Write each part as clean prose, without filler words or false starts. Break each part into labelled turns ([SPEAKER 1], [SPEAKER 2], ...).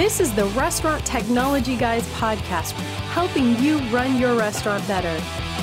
[SPEAKER 1] This is the Restaurant Technology Guys podcast, helping you run your restaurant better.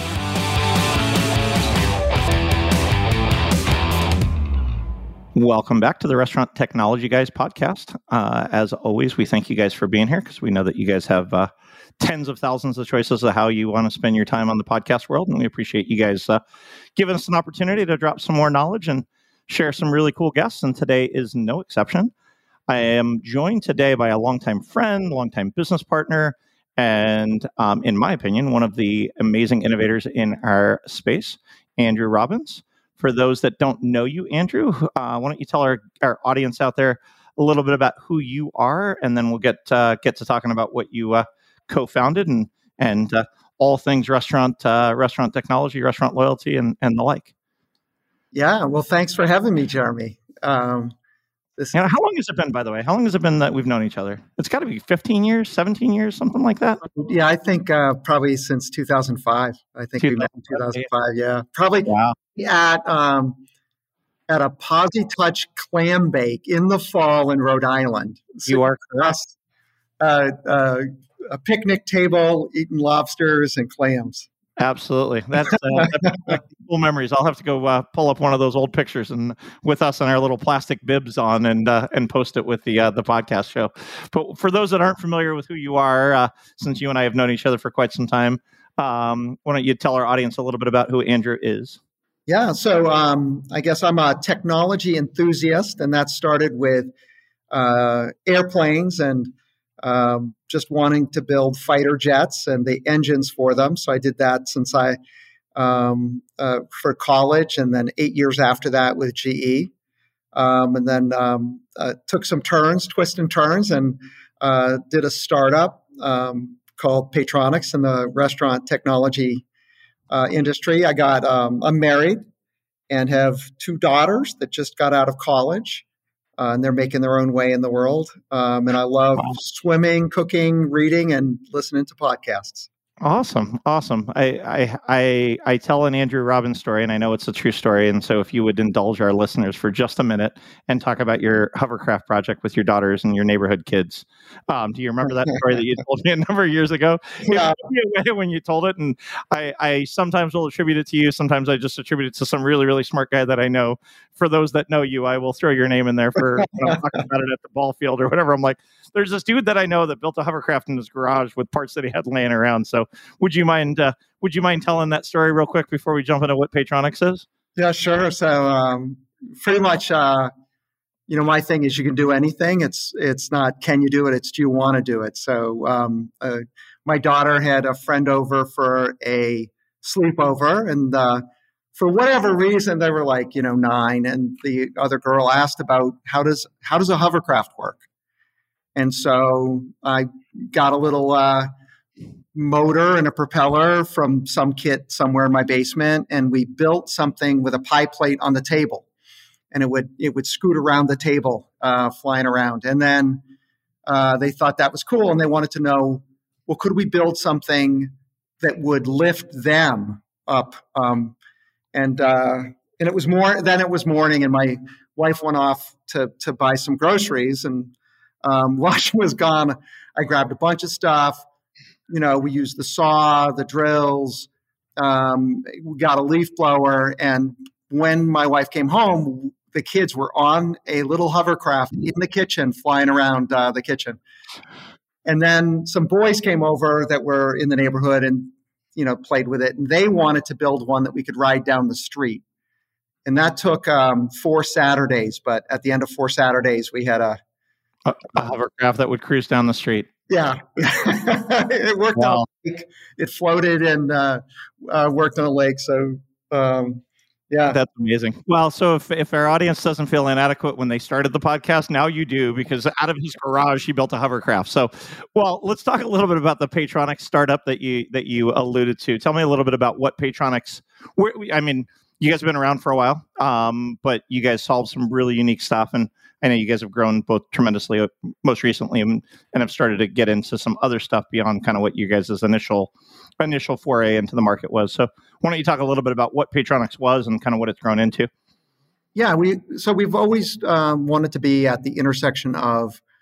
[SPEAKER 2] Welcome back to the Restaurant Technology Guys podcast. As always, we thank you guys for being here because we know that you guys have tens of thousands of choices of how you want to spend your time on the podcast world, and we appreciate you guys giving us an opportunity to drop some more knowledge and share some really cool guests, and today is no exception. I am joined today by a longtime friend, longtime business partner, and in my opinion, one of the amazing innovators in our space, Andrew Robbins. For those that don't know you, Andrew, why don't you tell our audience out there a little bit about who you are, and then we'll get to talking about what you co-founded and all things restaurant technology, restaurant loyalty, and the like.
[SPEAKER 3] Yeah, well, thanks for having me, Jeremy.
[SPEAKER 2] How long has it been, by the way? How long has it been that we've known each other? It's got to be 15 years, 17 years, something like that.
[SPEAKER 3] Yeah, I think probably since 2005. I think we met in 2005. Yeah, probably at a PosiTouch clam bake in the fall in Rhode Island.
[SPEAKER 2] You are correct.
[SPEAKER 3] A picnic table, eating lobsters and clams.
[SPEAKER 2] Absolutely. That's cool memories. I'll have to go pull up one of those old pictures and with us and our little plastic bibs on and post it with the podcast show. But for those that aren't familiar with who you are, since you and I have known each other for quite some time, why don't you tell our audience a little bit about who Andrew is?
[SPEAKER 3] Yeah. So I guess I'm a technology enthusiast, and that started with airplanes and just wanting to build fighter jets and the engines for them. So I did that since for college, and then 8 years after that with GE. And then took some twists and turns, and did a startup called Paytronix in the restaurant technology industry. I'm married and have two daughters that just got out of college. And they're making their own way in the world. And I love swimming, cooking, reading, and listening to podcasts.
[SPEAKER 2] Awesome. I tell an Andrew Robbins story, and I know it's a true story. And so if you would indulge our listeners for just a minute and talk about your hovercraft project with your daughters and your neighborhood kids. Do you remember that story that you told me a number of years ago?
[SPEAKER 3] Yeah.
[SPEAKER 2] When you told it, and I sometimes will attribute it to you. Sometimes I just attribute it to some really, really smart guy that I know. For those that know you, I will throw your name in there for talking about it at the ball field or whatever. I'm like, there's this dude that I know that built a hovercraft in his garage with parts that he had laying around. So would you mind telling that story real quick before we jump into what Paytronix is?
[SPEAKER 3] Yeah, sure. So pretty much, my thing is you can do anything. It's not can you do it, it's do you want to do it. So my daughter had a friend over for a sleepover, and for whatever reason, they were like, 9, and the other girl asked about how does a hovercraft work? And so I got a little motor and a propeller from some kit somewhere in my basement, and we built something with a pie plate on the table, and it would scoot around the table, flying around. And then they thought that was cool, and they wanted to know, well, could we build something that would lift them up? And it was morning, and my wife went off to buy some groceries, and while she was gone, I grabbed a bunch of stuff. We used the saw, the drills, we got a leaf blower, and when my wife came home, the kids were on a little hovercraft in the kitchen, flying around the kitchen. And then some boys came over that were in the neighborhood and played with it, and they wanted to build one that we could ride down the street. And that took 4 Saturdays, but at the end of 4 Saturdays, we had a
[SPEAKER 2] hovercraft that would cruise down the street.
[SPEAKER 3] Yeah, it worked out. It floated and worked on a lake. So, yeah.
[SPEAKER 2] That's amazing. Well, so if our audience doesn't feel inadequate when they started the podcast, now you do, because out of his garage, he built a hovercraft. So, well, let's talk a little bit about the Paytronix startup that you alluded to. Tell me a little bit about what Paytronix, you guys have been around for a while, but you guys solved some really unique stuff. And I know you guys have grown both tremendously most recently and have started to get into some other stuff beyond kind of what you guys' initial foray into the market was. So why don't you talk a little bit about what Paytronix was and kind of what it's grown into?
[SPEAKER 3] Yeah, we've always wanted to be at the intersection of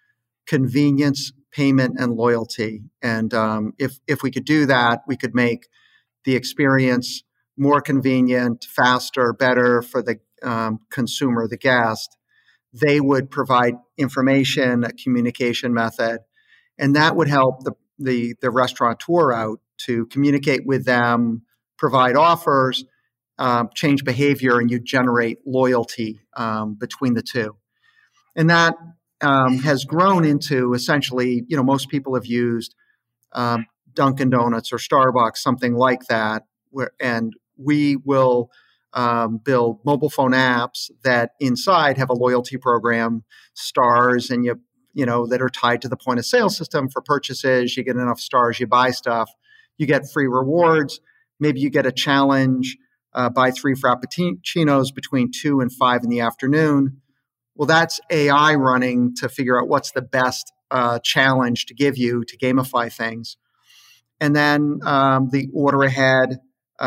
[SPEAKER 3] convenience, payment, and loyalty. And if we could do that, we could make the experience more convenient, faster, better for the consumer, the guest. They would provide information, a communication method, and that would help the restaurateur out to communicate with them, provide offers, change behavior, and you generate loyalty between the two. And that has grown into essentially, most people have used Dunkin' Donuts or Starbucks, something like that, and we will build mobile phone apps that inside have a loyalty program, stars, and that are tied to the point of sale system for purchases. You get enough stars, you buy stuff, you get free rewards. Maybe you get a challenge, buy 3 Frappuccinos between 2 and 5 in the afternoon. Well, that's AI running to figure out what's the best challenge to give you to gamify things. And then the order ahead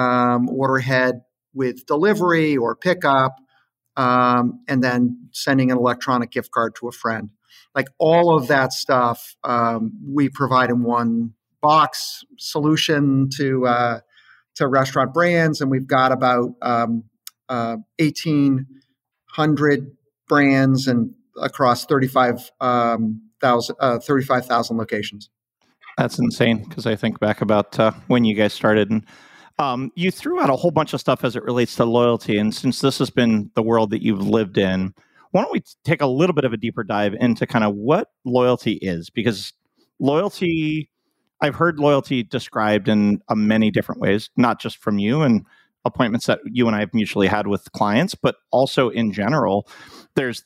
[SPEAKER 3] with delivery or pickup, and then sending an electronic gift card to a friend. Like all of that stuff, we provide in one box solution to restaurant brands, and we've got about 1,800 brands and across 35,000 locations.
[SPEAKER 2] That's insane, because I think back about when you guys started, and you threw out a whole bunch of stuff as it relates to loyalty. And since this has been the world that you've lived in, why don't we take a little bit of a deeper dive into kind of what loyalty is? Because loyalty, I've heard loyalty described in many different ways, not just from you and appointments that you and I have mutually had with clients, but also in general. There's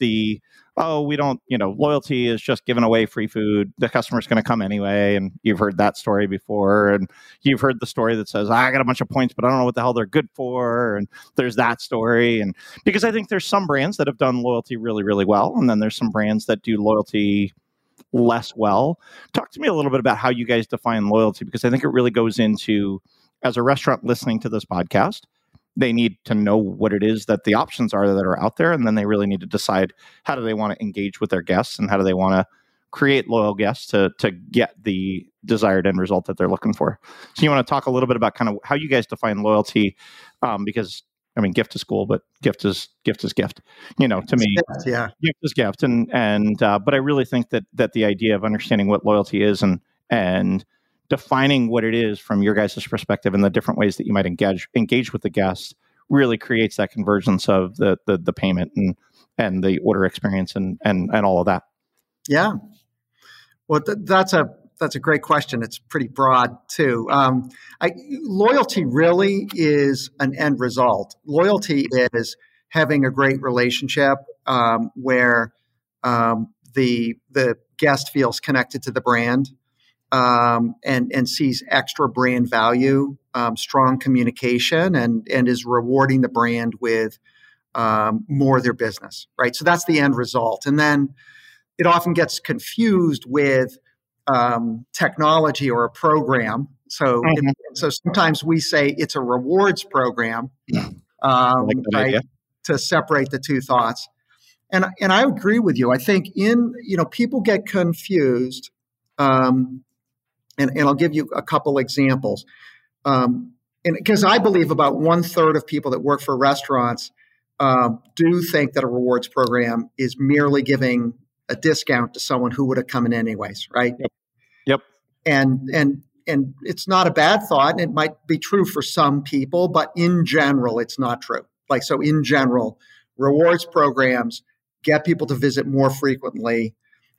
[SPEAKER 2] loyalty is just giving away free food. The customer's going to come anyway. And you've heard that story before. And you've heard the story that says, I got a bunch of points, but I don't know what the hell they're good for. And there's that story. And because I think there's some brands that have done loyalty really, really well. And then there's some brands that do loyalty less well. Talk to me a little bit about how you guys define loyalty, because I think it really goes into, as a restaurant listening to this podcast, they need to know what it is that the options are that are out there. And then they really need to decide, how do they want to engage with their guests, and how do they want to create loyal guests to get the desired end result that they're looking for. So you want to talk a little bit about kind of how you guys define loyalty, because I mean, gift is cool, but gift is gift. To me,
[SPEAKER 3] yeah,
[SPEAKER 2] gift is gift. But I really think that the idea of understanding what loyalty is and defining what it is from your guys' perspective and the different ways that you might engage with the guests really creates that convergence of the payment and the order experience and all of that.
[SPEAKER 3] Yeah. Well, that's a great question. It's pretty broad too. Loyalty really is an end result. Loyalty is having a great relationship where the guest feels connected to the brand. And sees extra brand value, strong communication, and is rewarding the brand with more of their business, right? So that's the end result. And then it often gets confused with technology or a program. So, so sometimes we say it's a rewards program, right, to separate the two thoughts. And I agree with you. I think people get confused. And I'll give you a couple examples. And because I believe about 1/3 of people that work for restaurants do think that a rewards program is merely giving a discount to someone who would have come in anyways, right?
[SPEAKER 2] Yep.
[SPEAKER 3] And it's not a bad thought, and it might be true for some people, but in general, it's not true. So in general, rewards programs get people to visit more frequently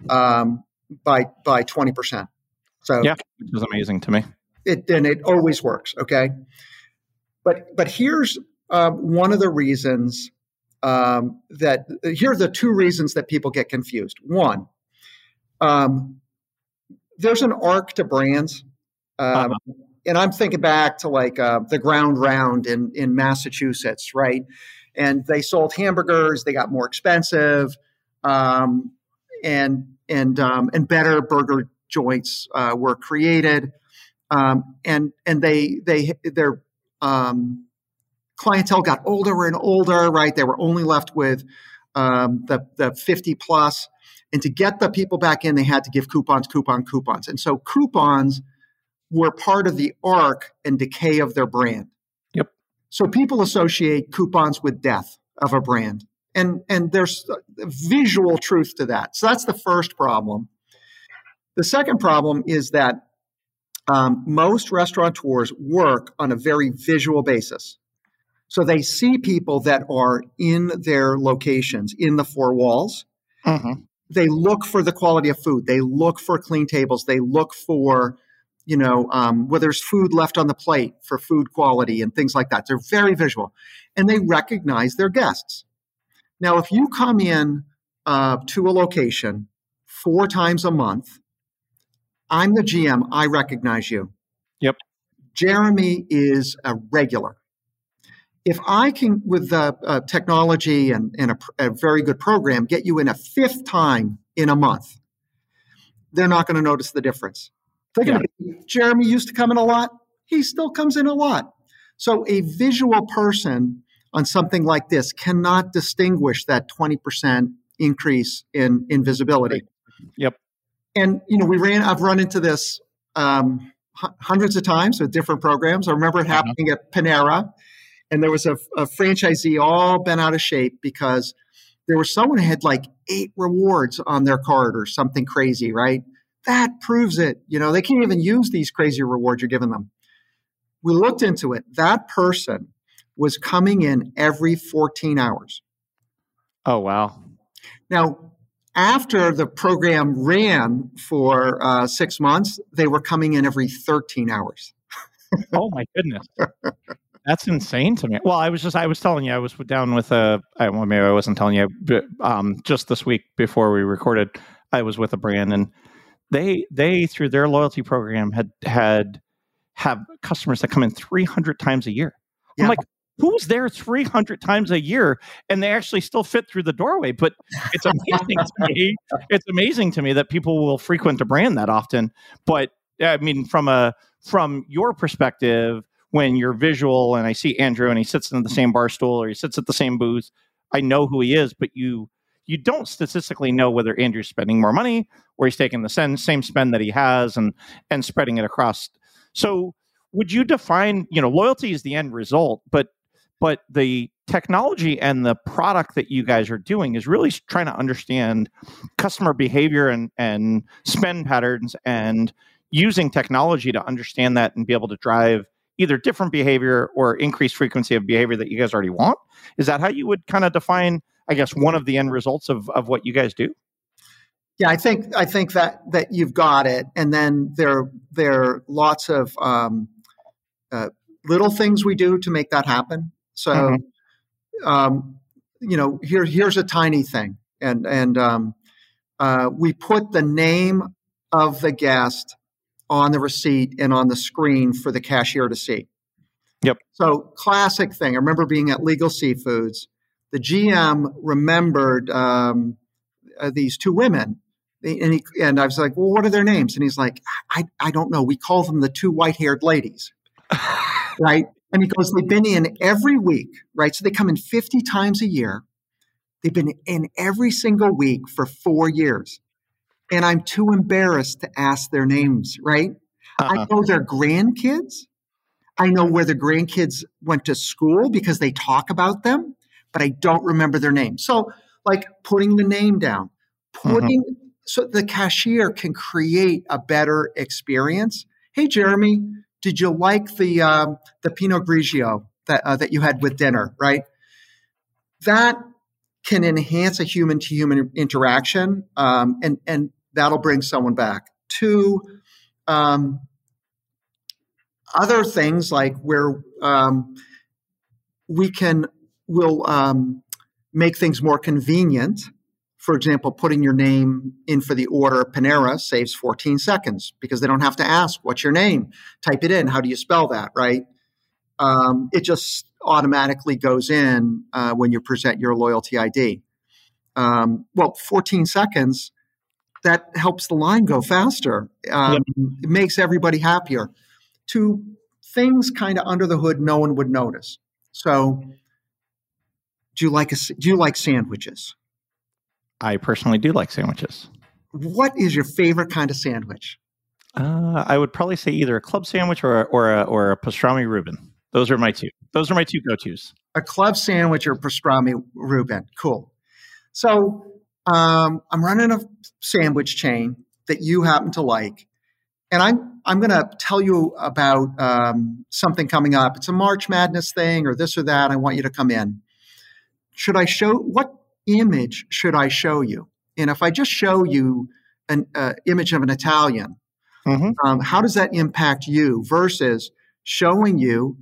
[SPEAKER 3] by 20%. So
[SPEAKER 2] yeah, which is amazing to me.
[SPEAKER 3] It always works. Okay. But here's one of the reasons here are the two reasons that people get confused. One, there's an arc to brands. And I'm thinking back to the Ground Round in Massachusetts, right? And they sold hamburgers, they got more expensive, and better burger joints were created, and their clientele got older and older. Right, they were only left with the 50 plus, And to get the people back in, they had to give coupons. And so coupons were part of the arc and decay of their brand.
[SPEAKER 2] Yep.
[SPEAKER 3] So people associate coupons with death of a brand. And there's visual truth to that. So that's the first problem. The second problem is that most restaurateurs work on a very visual basis. So they see people that are in their locations, in the four walls.
[SPEAKER 2] Mm-hmm.
[SPEAKER 3] They look for the quality of food. They look for clean tables. They look for, where there's food left on the plate for food quality and things like that. They're very visual. And they recognize their guests. Now, if you come in to a location 4 times a month, I'm the GM. I recognize you.
[SPEAKER 2] Yep.
[SPEAKER 3] Jeremy is a regular. If I can, with technology and a very good program, get you in a 5th time in a month, they're not going to notice the difference. They're going to be, Jeremy used to come in a lot. He still comes in a lot. So a visual person on something like this cannot distinguish that 20% increase in visibility.
[SPEAKER 2] Yep.
[SPEAKER 3] And, I've run into this hundreds of times with different programs. I remember it happening at Panera, and there was a franchisee all bent out of shape because there was someone who had like 8 rewards on their card or something crazy, right? That proves it. They can't even use these crazy rewards you're giving them. We looked into it. That person was coming in every 14 hours.
[SPEAKER 2] Oh, wow.
[SPEAKER 3] Now, after the program ran for 6 months, they were coming in every 13 hours.
[SPEAKER 2] Oh, my goodness. That's insane to me. Well, I was telling you, I was down with maybe I wasn't telling you, but just this week before we recorded, I was with a brand, and they through their loyalty program have customers that come in 300 times a year.
[SPEAKER 3] Yeah.
[SPEAKER 2] I'm like, who's there 300 times a year, and they actually still fit through the doorway? But it's amazing to me. It's amazing to me that people will frequent a brand that often. But I mean, from your perspective, when you're visual, and I see Andrew and he sits in the same bar stool or he sits at the same booth, I know who he is, but you don't statistically know whether Andrew's spending more money or he's taking the same spend that he has and spreading it across. So would you define, loyalty is the end result, but the technology and the product that you guys are doing is really trying to understand customer behavior and spend patterns, and using technology to understand that and be able to drive either different behavior or increased frequency of behavior that you guys already want. Is that how you would kind of define, I guess, one of the end results of what you guys do?
[SPEAKER 3] Yeah, I think that you've got it. And then there are lots of little things we do to make that happen. So, here's a tiny thing, and we put the name of the guest on the receipt and on the screen for the cashier to see.
[SPEAKER 2] Yep.
[SPEAKER 3] So classic thing. I remember being at Legal Seafoods. The GM remembered these 2 women, and I was like, "Well, what are their names?" And he's like, "I don't know. We call them the 2 white-haired ladies." Right? And he goes, "They've been in every week, right? So they come in 50 times a year. They've been in every single week for 4 years. And I'm too embarrassed to ask their names, right? I know their grandkids. I know where the grandkids went to school because they talk about them, but I don't remember their names." So like putting the name down, so the cashier can create a better experience. "Hey, Jeremy, did you like the Pinot Grigio that you had with dinner?" Right? That can enhance a human-to-human interaction, and that'll bring someone back. 2, other things like where we'll make things more convenient. For example, putting your name in for the order at Panera saves 14 seconds because they don't have to ask, "What's your name?" Type it in. How do you spell that, right? It just automatically goes in when you present your loyalty ID. 14 seconds, that helps the line go faster. It makes everybody happier. 2 things kind of under the hood no one would notice. So do you like sandwiches?
[SPEAKER 2] I personally do like sandwiches.
[SPEAKER 3] What is your favorite kind of sandwich?
[SPEAKER 2] I would probably say either a club sandwich or a pastrami Reuben. Those are my two. Those are my two go-tos.
[SPEAKER 3] A club sandwich or pastrami Reuben. Cool. So I'm running a sandwich chain that you happen to like, and I'm going to tell you about something coming up. It's a March Madness thing or this or that. I want you to come in. What image should I show you? And if I just show you an image of an Italian, how does that impact you versus showing you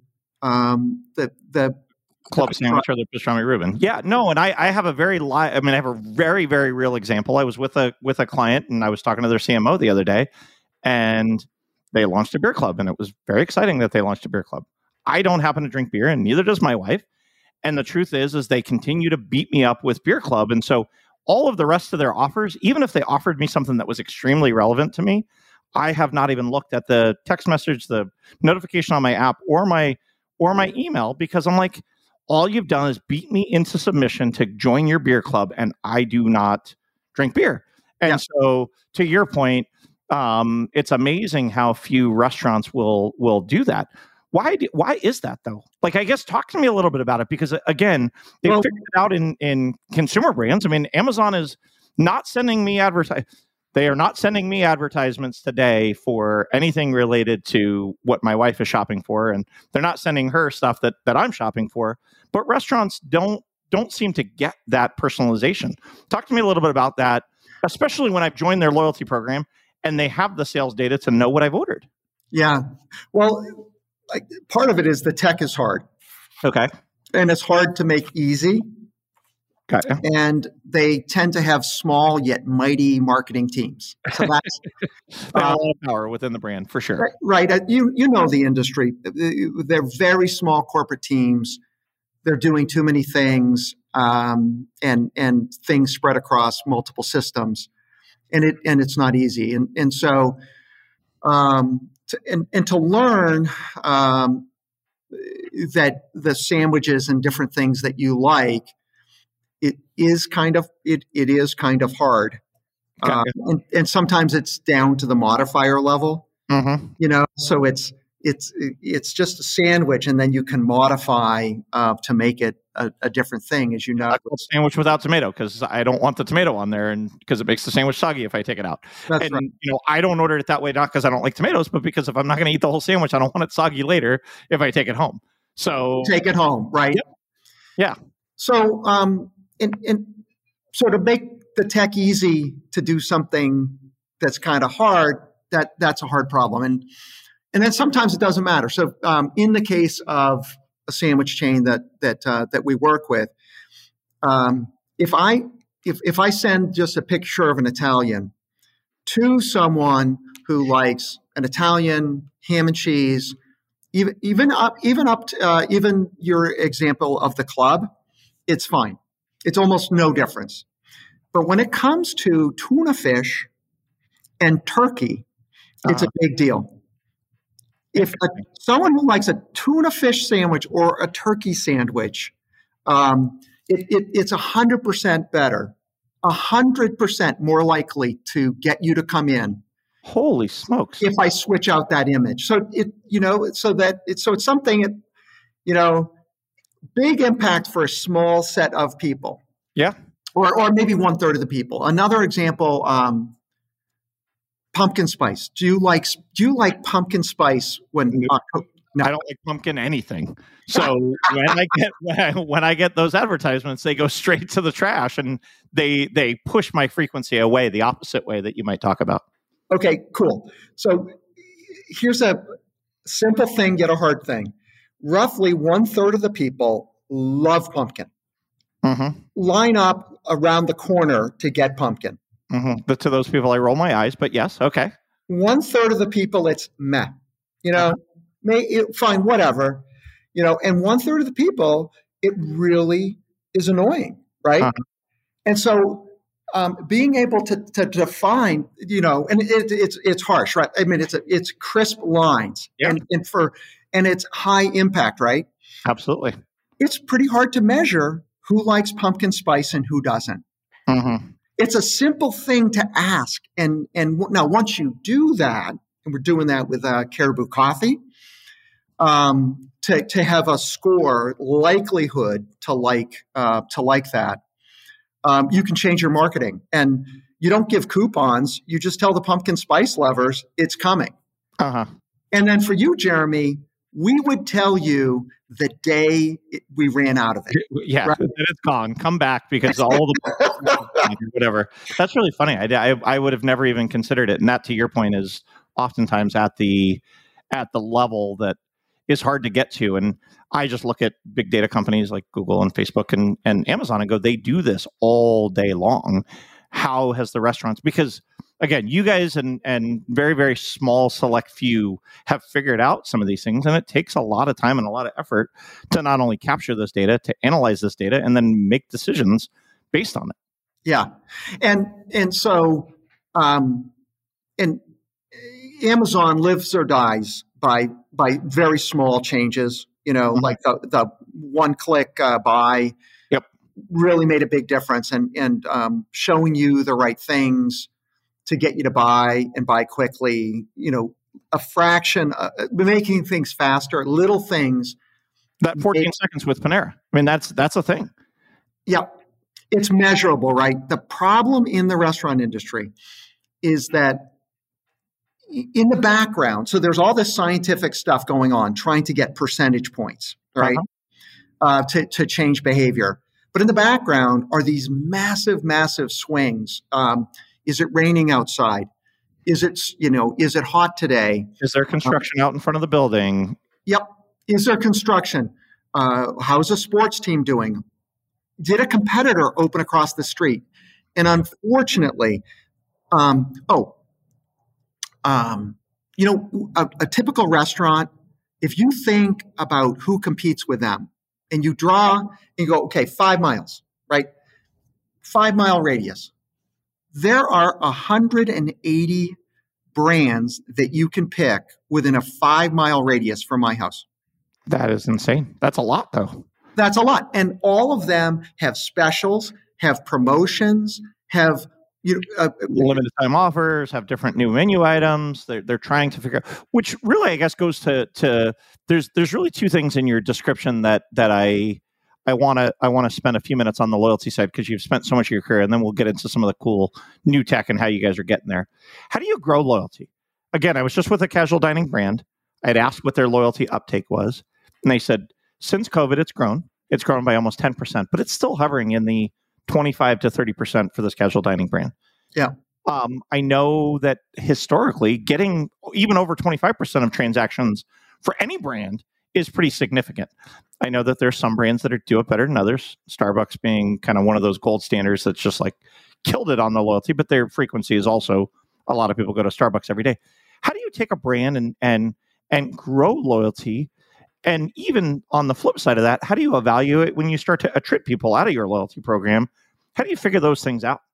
[SPEAKER 3] the
[SPEAKER 2] club sandwich or the pastrami Reuben? Yeah, no, and I have a very I have a very, very real example. I was with a client, and I was talking to their CMO the other day, and they launched a beer club, and it was very exciting that they launched a beer club. I don't happen to drink beer, and neither does my wife. And the truth is they continue to beat me up with beer club, and so all of the rest of their offers, even if they offered me something that was extremely relevant to me, I have not even looked at the text message, the notification on my app, or my email, because I'm like, all you've done is beat me into submission to join your beer club, and I do not drink beer. And so, to your point, it's amazing how few restaurants will do that. Why is that though? Like, I guess talk to me a little bit about it, because again, they figured it out in consumer brands. I mean, Amazon is not sending me They are not sending me advertisements today for anything related to what my wife is shopping for, and they're not sending her stuff that I'm shopping for. But restaurants don't seem to get that personalization. Talk to me a little bit about that, especially when I've joined their loyalty program and they have the sales data to know what I've ordered.
[SPEAKER 3] Yeah. Well, part of it is the tech is hard.
[SPEAKER 2] Okay.
[SPEAKER 3] And it's hard to make easy.
[SPEAKER 2] Okay.
[SPEAKER 3] And they tend to have small yet mighty marketing teams. So that's
[SPEAKER 2] a lot of power within the brand, for sure.
[SPEAKER 3] Right. You know the industry. They're very small corporate teams. They're doing too many things, and things spread across multiple systems, and it's not easy. And so to learn that the sandwiches and different things that you like, it is kind of hard, and sometimes it's down to the modifier level. So it's just a sandwich, and then you can modify to make it a different thing, as you know.
[SPEAKER 2] A sandwich without tomato, because I don't want the tomato on there, and because it makes the sandwich soggy if I take it out.
[SPEAKER 3] That's right.
[SPEAKER 2] I don't order it that way, not because I don't like tomatoes, but because if I'm not going to eat the whole sandwich, I don't want it soggy later if I take it home. So
[SPEAKER 3] take it home, right?
[SPEAKER 2] Yep. Yeah.
[SPEAKER 3] So and so to make the tech easy to do something that's kind of hard, that's a hard problem, and then sometimes it doesn't matter. So in the case of a sandwich chain that we work with, if I send just a picture of an Italian to someone who likes an Italian ham and cheese, even your example of the club, it's fine. It's almost no difference. But when it comes to tuna fish and turkey, it's a big deal. If someone who likes a tuna fish sandwich or a turkey sandwich, it's 100% better, 100% more likely to get you to come in.
[SPEAKER 2] Holy smokes!
[SPEAKER 3] If I switch out that image, so it's something big impact for a small set of people.
[SPEAKER 2] Yeah,
[SPEAKER 3] or maybe 1/3 of the people. Another example. Pumpkin spice. Do you like pumpkin spice when?
[SPEAKER 2] No. I don't like pumpkin anything. So when I get those advertisements, they go straight to the trash, and they push my frequency away the opposite way that you might talk about.
[SPEAKER 3] Okay, cool. So here's a simple thing yet a hard thing. Roughly 1/3 of the people love pumpkin. Line up around the corner to get pumpkin.
[SPEAKER 2] But to those people, I roll my eyes. But yes, okay.
[SPEAKER 3] 1/3 of the people, it's meh. Fine, whatever. And 1/3 of the people, it really is annoying, right? And so, being able to define, and it's harsh, right? I mean, it's crisp lines, and it's high impact, right?
[SPEAKER 2] Absolutely.
[SPEAKER 3] It's pretty hard to measure who likes pumpkin spice and who doesn't. It's a simple thing to ask. And now once you do that, and we're doing that with Caribou Coffee, to have a score likelihood to like that, you can change your marketing. And you don't give coupons. You just tell the pumpkin spice lovers it's coming.
[SPEAKER 2] Uh-huh.
[SPEAKER 3] And then for you, Jeremy, we would tell you the day we ran out of it.
[SPEAKER 2] Yeah, right? It's gone. Come back because all the whatever. That's really funny. I would have never even considered it. And that, to your point, is oftentimes at the level that is hard to get to. And I just look at big data companies like Google and Facebook and Amazon and go, they do this all day long. How has the restaurants? Because again, you guys and very, very small select few have figured out some of these things, and it takes a lot of time and a lot of effort to not only capture this data, to analyze this data, and then make decisions based on it.
[SPEAKER 3] Yeah, and so and Amazon lives or dies by very small changes. Like the one-click buy.
[SPEAKER 2] Yep,
[SPEAKER 3] really made a big difference, and showing you the right things to get you to buy and buy quickly, a fraction, making things faster, little things.
[SPEAKER 2] That 14 seconds with Panera. I mean, that's a thing.
[SPEAKER 3] Yeah. It's measurable, right? The problem in the restaurant industry is that in the background, so there's all this scientific stuff going on, trying to get percentage points, right? To change behavior. But in the background are these massive, massive swings. Is it raining outside? Is it hot today?
[SPEAKER 2] Is there construction out in front of the building?
[SPEAKER 3] Yep. Is there construction? How's a sports team doing? Did a competitor open across the street? And unfortunately, a typical restaurant, if you think about who competes with them and you draw and you go, okay, 5 miles, right? 5 mile radius. There are 180 brands that you can pick within a 5 mile radius from my house.
[SPEAKER 2] That is insane. That's a lot, though.
[SPEAKER 3] That's a lot. And all of them have specials, have promotions, have
[SPEAKER 2] limited time offers, have different new menu items. They're trying to figure out, which really, I guess, goes to there's really two things in your description that I want to spend a few minutes on the loyalty side, because you've spent so much of your career, and then we'll get into some of the cool new tech and how you guys are getting there. How do you grow loyalty? Again, I was just with a casual dining brand. I'd asked what their loyalty uptake was, and they said, since COVID, it's grown. It's grown by almost 10%, but it's still hovering in the 25 to 30% for this casual dining brand.
[SPEAKER 3] Yeah.
[SPEAKER 2] I know that historically, getting even over 25% of transactions for any brand is pretty significant. I know that there's some brands that do it better than others, Starbucks being kind of one of those gold standards that's just like killed it on the loyalty, but their frequency is also, a lot of people go to Starbucks every day. How do you take a brand and grow loyalty? And even on the flip side of that, how do you evaluate when you start to attrit people out of your loyalty program? How do you figure those things out?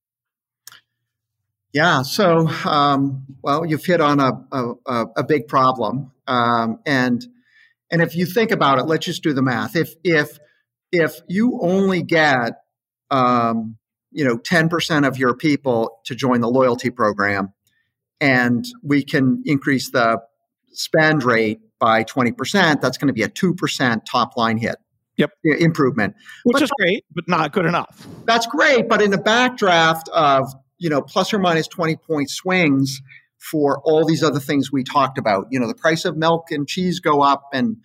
[SPEAKER 3] Yeah. So, you've hit on a big problem. And if you think about it, let's just do the math. If you only get 10% of your people to join the loyalty program, and we can increase the spend rate by 20%, that's going to be a 2% top line hit.
[SPEAKER 2] Yep.
[SPEAKER 3] Improvement.
[SPEAKER 2] Which is great, but not good enough.
[SPEAKER 3] That's great. But in the backdraft of, plus or minus 20 point swings for all these other things we talked about, the price of milk and cheese go up, and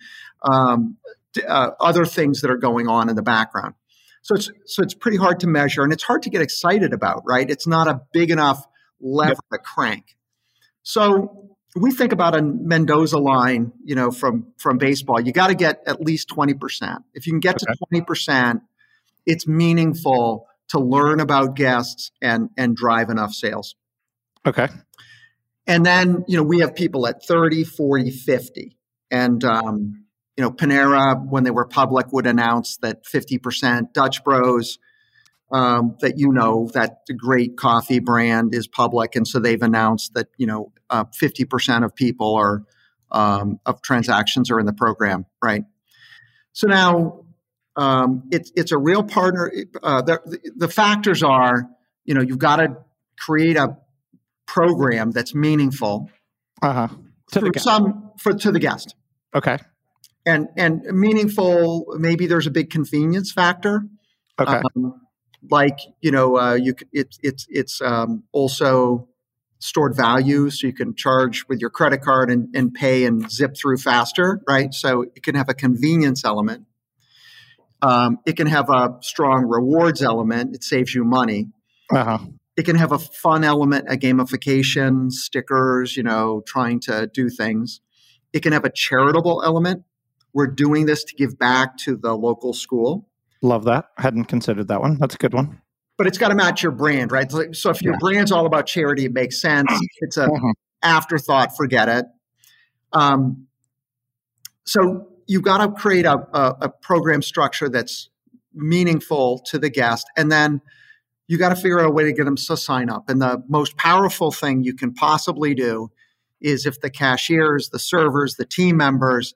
[SPEAKER 3] other things that are going on in the background. So it's pretty hard to measure, and it's hard to get excited about, right? It's not a big enough lever to crank. So we think about a Mendoza line, from baseball. You got to get at least 20%. If you can get to 20%, it's meaningful to learn about guests and drive enough sales.
[SPEAKER 2] Okay.
[SPEAKER 3] And then, we have people at 30, 40, 50. And, Panera, when they were public, would announce that 50%. Dutch Bros, that the great coffee brand is public. And so they've announced that, 50% of people are, of transactions are in the program, right? So now it's a real partner. The factors are you've got to create a program that's meaningful
[SPEAKER 2] To the guest.
[SPEAKER 3] To the guest.
[SPEAKER 2] Okay.
[SPEAKER 3] And meaningful, maybe there's a big convenience factor.
[SPEAKER 2] Okay.
[SPEAKER 3] It's also stored value, so you can charge with your credit card and pay and zip through faster, right? So it can have a convenience element. It can have a strong rewards element. It saves you money. It can have a fun element, a gamification, stickers, trying to do things. It can have a charitable element. We're doing this to give back to the local school.
[SPEAKER 2] Love that. Hadn't considered that one. That's a good one.
[SPEAKER 3] But it's got to match your brand, right? So if your brand's all about charity, it makes sense. It's an afterthought, forget it. So you've got to create a program structure that's meaningful to the guest. And then you got to figure out a way to get them to sign up. And the most powerful thing you can possibly do is if the cashiers, the servers, the team members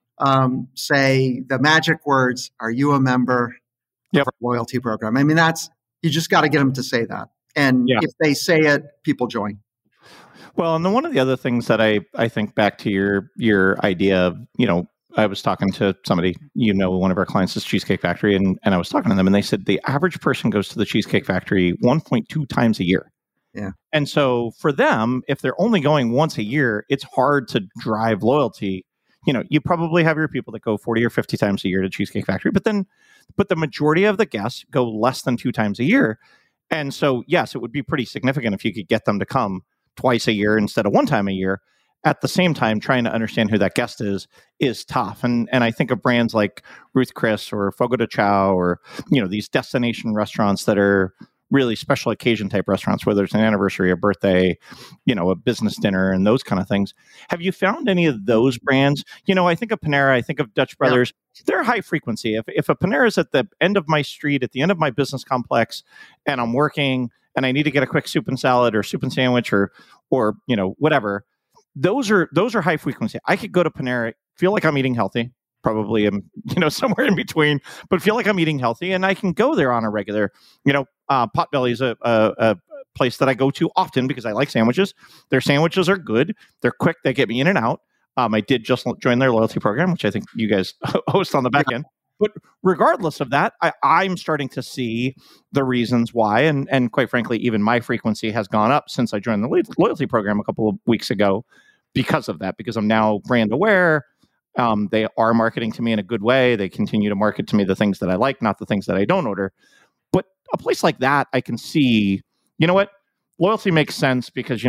[SPEAKER 3] say the magic words, "Are you a member of our loyalty program?" I mean, you just got to get them to say that. And if they say it, people join.
[SPEAKER 2] Well, and then one of the other things that I think back to your idea of, I was talking to somebody, one of our clients is Cheesecake Factory, and I was talking to them, and they said the average person goes to the Cheesecake Factory 1.2 times a year.
[SPEAKER 3] Yeah. And
[SPEAKER 2] so for them, if they're only going once a year, it's hard to drive loyalty. You probably have your people that go 40 or 50 times a year to Cheesecake Factory, but the majority of the guests go less than 2 times a year. And so, yes, it would be pretty significant if you could get them to come twice a year instead of 1 time a year. At the same time, trying to understand who that guest is tough. And I think of brands like Ruth Chris or Fogo de Chao or, these destination restaurants that are really special occasion type restaurants, whether it's an anniversary, a birthday, a business dinner and those kind of things. Have you found any of those brands? I think of Panera, I think of Dutch Brothers. Yeah. They're high frequency. If a Panera is at the end of my street, at the end of my business complex, and I'm working and I need to get a quick soup and salad or soup and sandwich or whatever, those are high frequency. I could go to Panera, feel like I'm eating healthy. Probably am, somewhere in between, but feel like I'm eating healthy, and I can go there on a regular. Potbelly is a place that I go to often because I like sandwiches. Their sandwiches are good. They're quick. They get me in and out. I did just join their loyalty program, which I think you guys host on the back end. But regardless of that, I'm starting to see the reasons why, and quite frankly, even my frequency has gone up since I joined the loyalty program a couple of weeks ago because of that. Because I'm now brand aware. They are marketing to me in a good way. They continue to market to me the things that I like, not the things that I don't order. But a place like that, I can see, loyalty makes sense because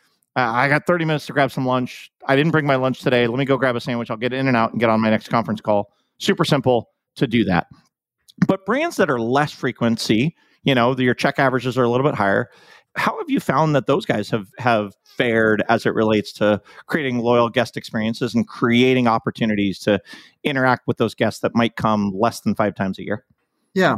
[SPEAKER 2] I got 30 minutes to grab some lunch. I didn't bring my lunch today. Let me go grab a sandwich. I'll get in and out and get on my next conference call. Super simple to do that. But brands that are less frequency, your check averages are a little bit higher. How have you found that those guys have fared as it relates to creating loyal guest experiences and creating opportunities to interact with those guests that might come less than 5 times a year?
[SPEAKER 3] Yeah.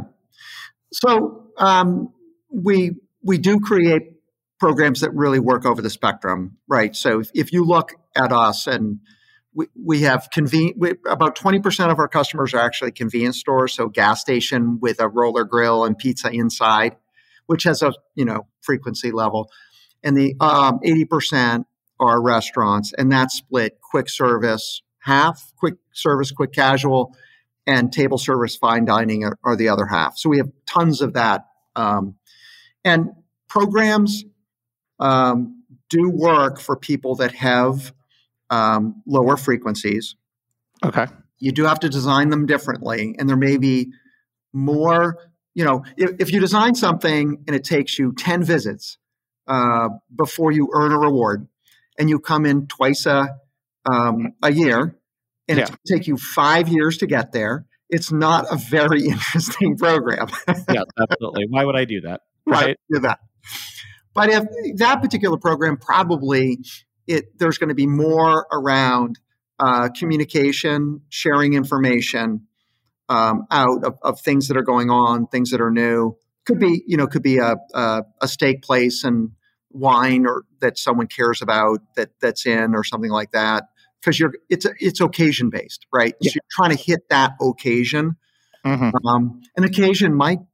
[SPEAKER 3] So we do create programs that really work over the spectrum, right? So if you look at us, and we have about 20% of our customers are actually convenience stores, so gas station with a roller grill and pizza inside, which has a frequency level, and the 80% are restaurants, and that's split quick service half, quick service, quick casual, and table service fine dining are the other half. So we have tons of that, and programs do work for people that have lower frequencies.
[SPEAKER 2] Okay,
[SPEAKER 3] you do have to design them differently, and there may be more. If you design something and it takes you 10 visits before you earn a reward, and you come in twice a year, and it's going to take you 5 years to get there, it's not a very interesting program.
[SPEAKER 2] Yeah, absolutely. Why would I do that?
[SPEAKER 3] Right. Do that. But if that particular program, probably there's going to be more around communication, sharing information, out of things that are going on, things that are new. Could be a steak place and wine or that someone cares about that's in or something like that. Because it's occasion based, right? Yeah. So you're trying to hit that occasion. Mm-hmm. An occasion might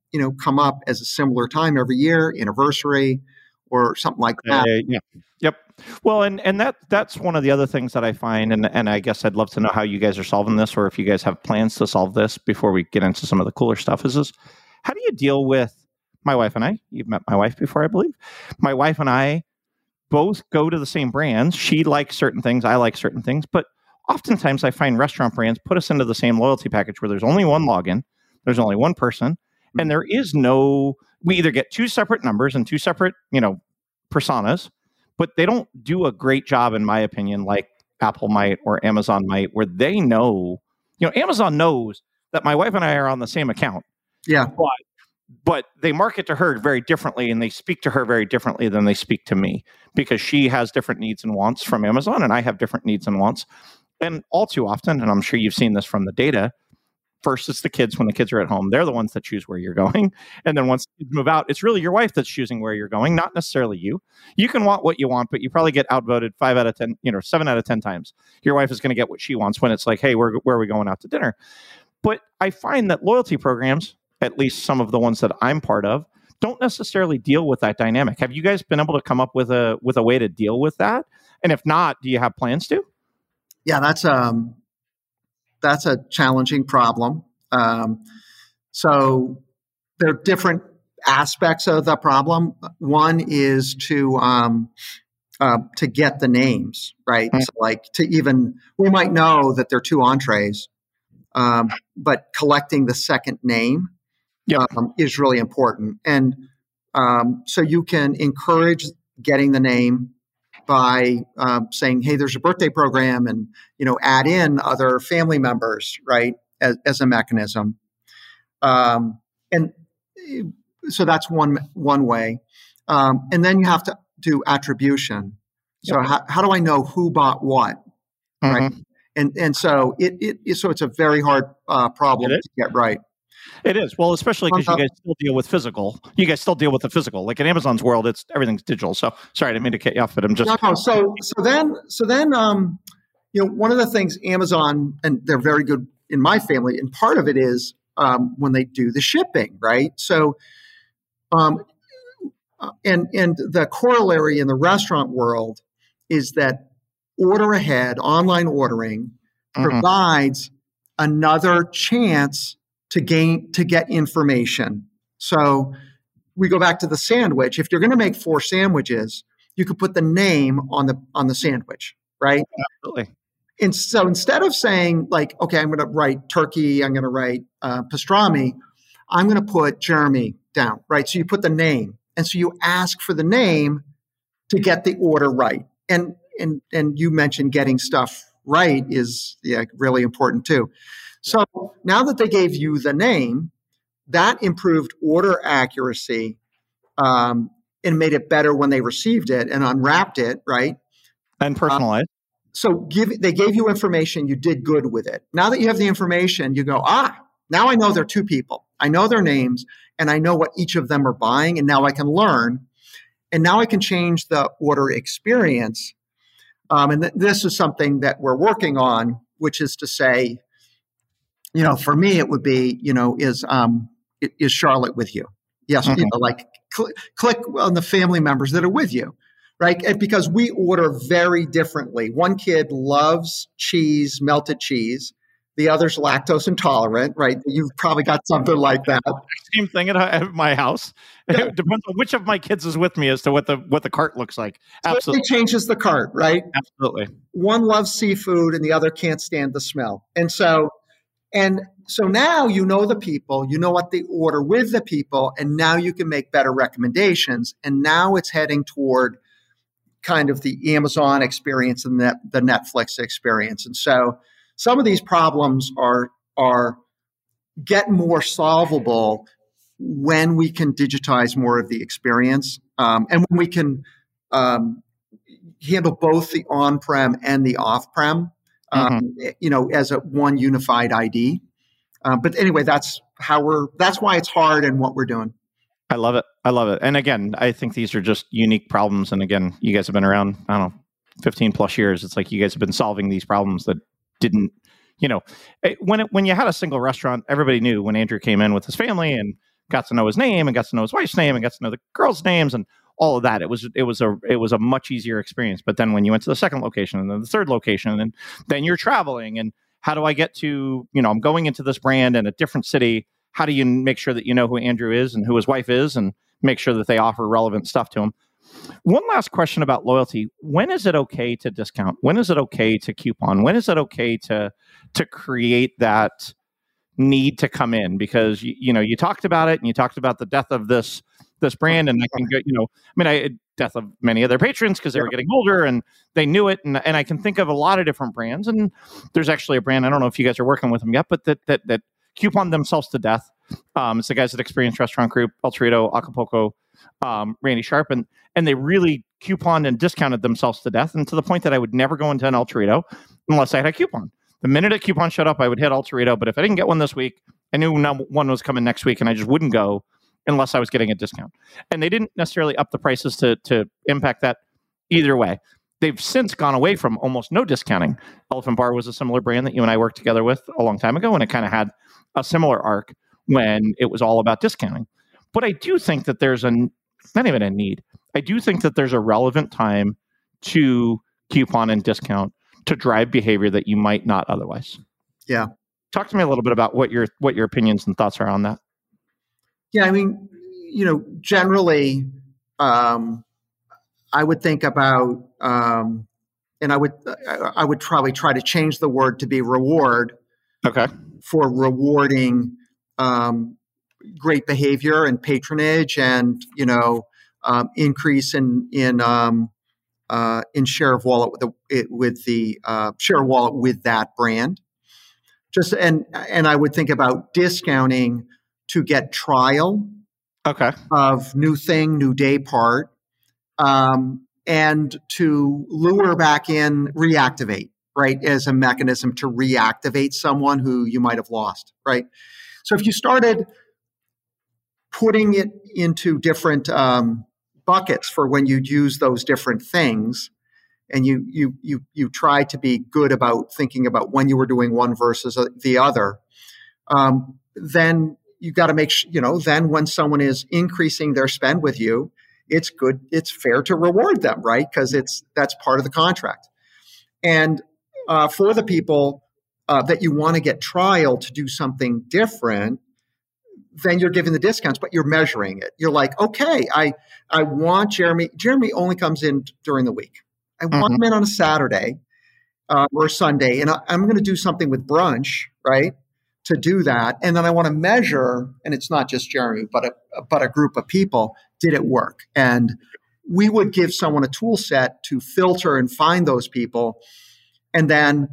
[SPEAKER 3] come up as a similar time every year, anniversary or something like that.
[SPEAKER 2] Yeah. Yep. Well, and that's one of the other things that I find, and I guess I'd love to know how you guys are solving this, or if you guys have plans to solve this before we get into some of the cooler stuff. Is how do you deal with my wife and I? You've met my wife before, I believe. My wife and I both go to the same brands. She likes certain things, I like certain things, but oftentimes I find restaurant brands put us into the same loyalty package where there's only one login, there's only one person, and there is no. We either get two separate numbers and two separate, personas, but they don't do a great job, in my opinion, like Apple might or Amazon might, where they know, Amazon knows that my wife and I are on the same account.
[SPEAKER 3] Yeah.
[SPEAKER 2] But they market to her very differently, and they speak to her very differently than they speak to me, because she has different needs and wants from Amazon, and I have different needs and wants. And all too often, and I'm sure you've seen this from the data, first it's the kids. When the kids are at home, they're the ones that choose where you're going. And then once you move out, it's really your wife that's choosing where you're going, not necessarily you. You can want what you want, but you probably get outvoted 5 out of 10, 7 out of 10 times. Your wife is going to get what she wants when it's like, hey, where are we going out to dinner? But I find that loyalty programs, at least some of the ones that I'm part of, don't necessarily deal with that dynamic. Have you guys been able to come up with a way to deal with that? And if not, do you have plans to?
[SPEAKER 3] Yeah, that's a challenging problem. So there are different aspects of the problem. One is to get the names right. Mm-hmm. So like we might know that there are 2 entrees, but collecting the second name is really important. And so you can encourage getting the name by saying, hey, there's a birthday program, and, add in other family members, right, as a mechanism. And so that's one way. And then you have to do attribution. So how do I know who bought what, right? And so it's a very hard problem to get right.
[SPEAKER 2] It is. Well, especially because you guys still deal with physical. You guys still deal with the physical. Like in Amazon's world, everything's digital. So sorry, I didn't mean to cut you off, but I'm just.
[SPEAKER 3] No. So then, one of the things Amazon, and they're very good in my family, and part of it is when they do the shipping, right? So, and the corollary in the restaurant world is that order ahead, online ordering provides another chance to get information. So we go back to the sandwich. If you're going to make 4 sandwiches, you could put the name on the sandwich, right?
[SPEAKER 2] Absolutely.
[SPEAKER 3] And so instead of saying like, okay, I'm going to write turkey, I'm going to write pastrami, I'm going to put Jeremy down, right? So you put the name, and so you ask for the name to get the order right. And you mentioned getting stuff right is really important too. So now that they gave you the name, that improved order accuracy and made it better when they received it and unwrapped it, right?
[SPEAKER 2] And personalized.
[SPEAKER 3] So they gave you information, you did good with it. Now that you have the information, you go, now I know they're 2 people. I know their names, and I know what each of them are buying, and now I can learn. And now I can change the order experience. And this is something that we're working on, which is to say, for me, it would be, is Charlotte with you? Yes, click on the family members that are with you, right? And because we order very differently. One kid loves cheese, melted cheese. The other's lactose intolerant, right? You've probably got something like that.
[SPEAKER 2] Same thing at my house. Yeah. It depends on which of my kids is with me as to what the cart looks like. Absolutely.
[SPEAKER 3] It changes the cart, right?
[SPEAKER 2] Absolutely.
[SPEAKER 3] One loves seafood and the other can't stand the smell. And so now you know the people, you know what they order with the people, and now you can make better recommendations. And now it's heading toward kind of the Amazon experience and the Netflix experience. And so some of these problems are get more solvable when we can digitize more of the experience, and when we can handle both the on-prem and the off-prem. As a one unified ID. But anyway, that's why it's hard and what we're doing.
[SPEAKER 2] I love it. And again, I think these are just unique problems. And again, you guys have been around, 15 plus years. It's like you guys have been solving these problems that didn't, when you had a single restaurant, everybody knew when Andrew came in with his family and got to know his name and got to know his wife's name and got to know the girls' names and all of that. It was a much easier experience. But then when you went to the second location and then the third location, and then you're traveling, and how do I get to, I'm going into this brand in a different city. How do you make sure that you know who Andrew is and who his wife is, and make sure that they offer relevant stuff to him? One last question about loyalty. When is it okay to discount? When is it okay to coupon? When is it okay to create that need to come in? Because you talked about it, and you talked about the death of this brand, and I can get, death of many of their patrons because they were getting older and they knew it. And I can think of a lot of different brands. And there's actually a brand, I don't know if you guys are working with them yet, but that couponed themselves to death. It's the guys at Experience Restaurant Group, El Torito, Acapulco, Randy Sharp, and they really couponed and discounted themselves to death, and to the point that I would never go into an El Torito unless I had a coupon. The minute a coupon showed up, I would hit El Torito, but if I didn't get one this week, I knew one was coming next week, and I just wouldn't go unless I was getting a discount. And they didn't necessarily up the prices to impact that either way. They've since gone away from almost no discounting. Elephant Bar was a similar brand that you and I worked together with a long time ago, and it kind of had a similar arc when it was all about discounting. But I do think that there's not even a need. I do think that there's a relevant time to coupon and discount to drive behavior that you might not otherwise.
[SPEAKER 3] Yeah.
[SPEAKER 2] Talk to me a little bit about what your opinions and thoughts are on that.
[SPEAKER 3] Yeah, generally, I would think about, and I would probably try to change the word to be reward.
[SPEAKER 2] Okay. For
[SPEAKER 3] rewarding great behavior and patronage, and increase in share of wallet with the share of wallet with that brand. Just and I would think about discounting to get trial, of new thing, new day part, and to lure back in, reactivate, right, as a mechanism to reactivate someone who you might have lost, right? So if you started putting it into different buckets for when you'd use those different things, and you try to be good about thinking about when you were doing one versus the other, then you got to make sure, then when someone is increasing their spend with you, it's good, it's fair to reward them, right? Because that's part of the contract. And for the people that you want to get trial to do something different, then you're giving the discounts, but you're measuring it. You're like, okay, I want Jeremy. Jeremy only comes in during the week. I want him in on a Saturday or Sunday, and I'm going to do something with brunch, right, to do that. And then I want to measure, and it's not just Jeremy, but a group of people. Did it work? And we would give someone a tool set to filter and find those people, and then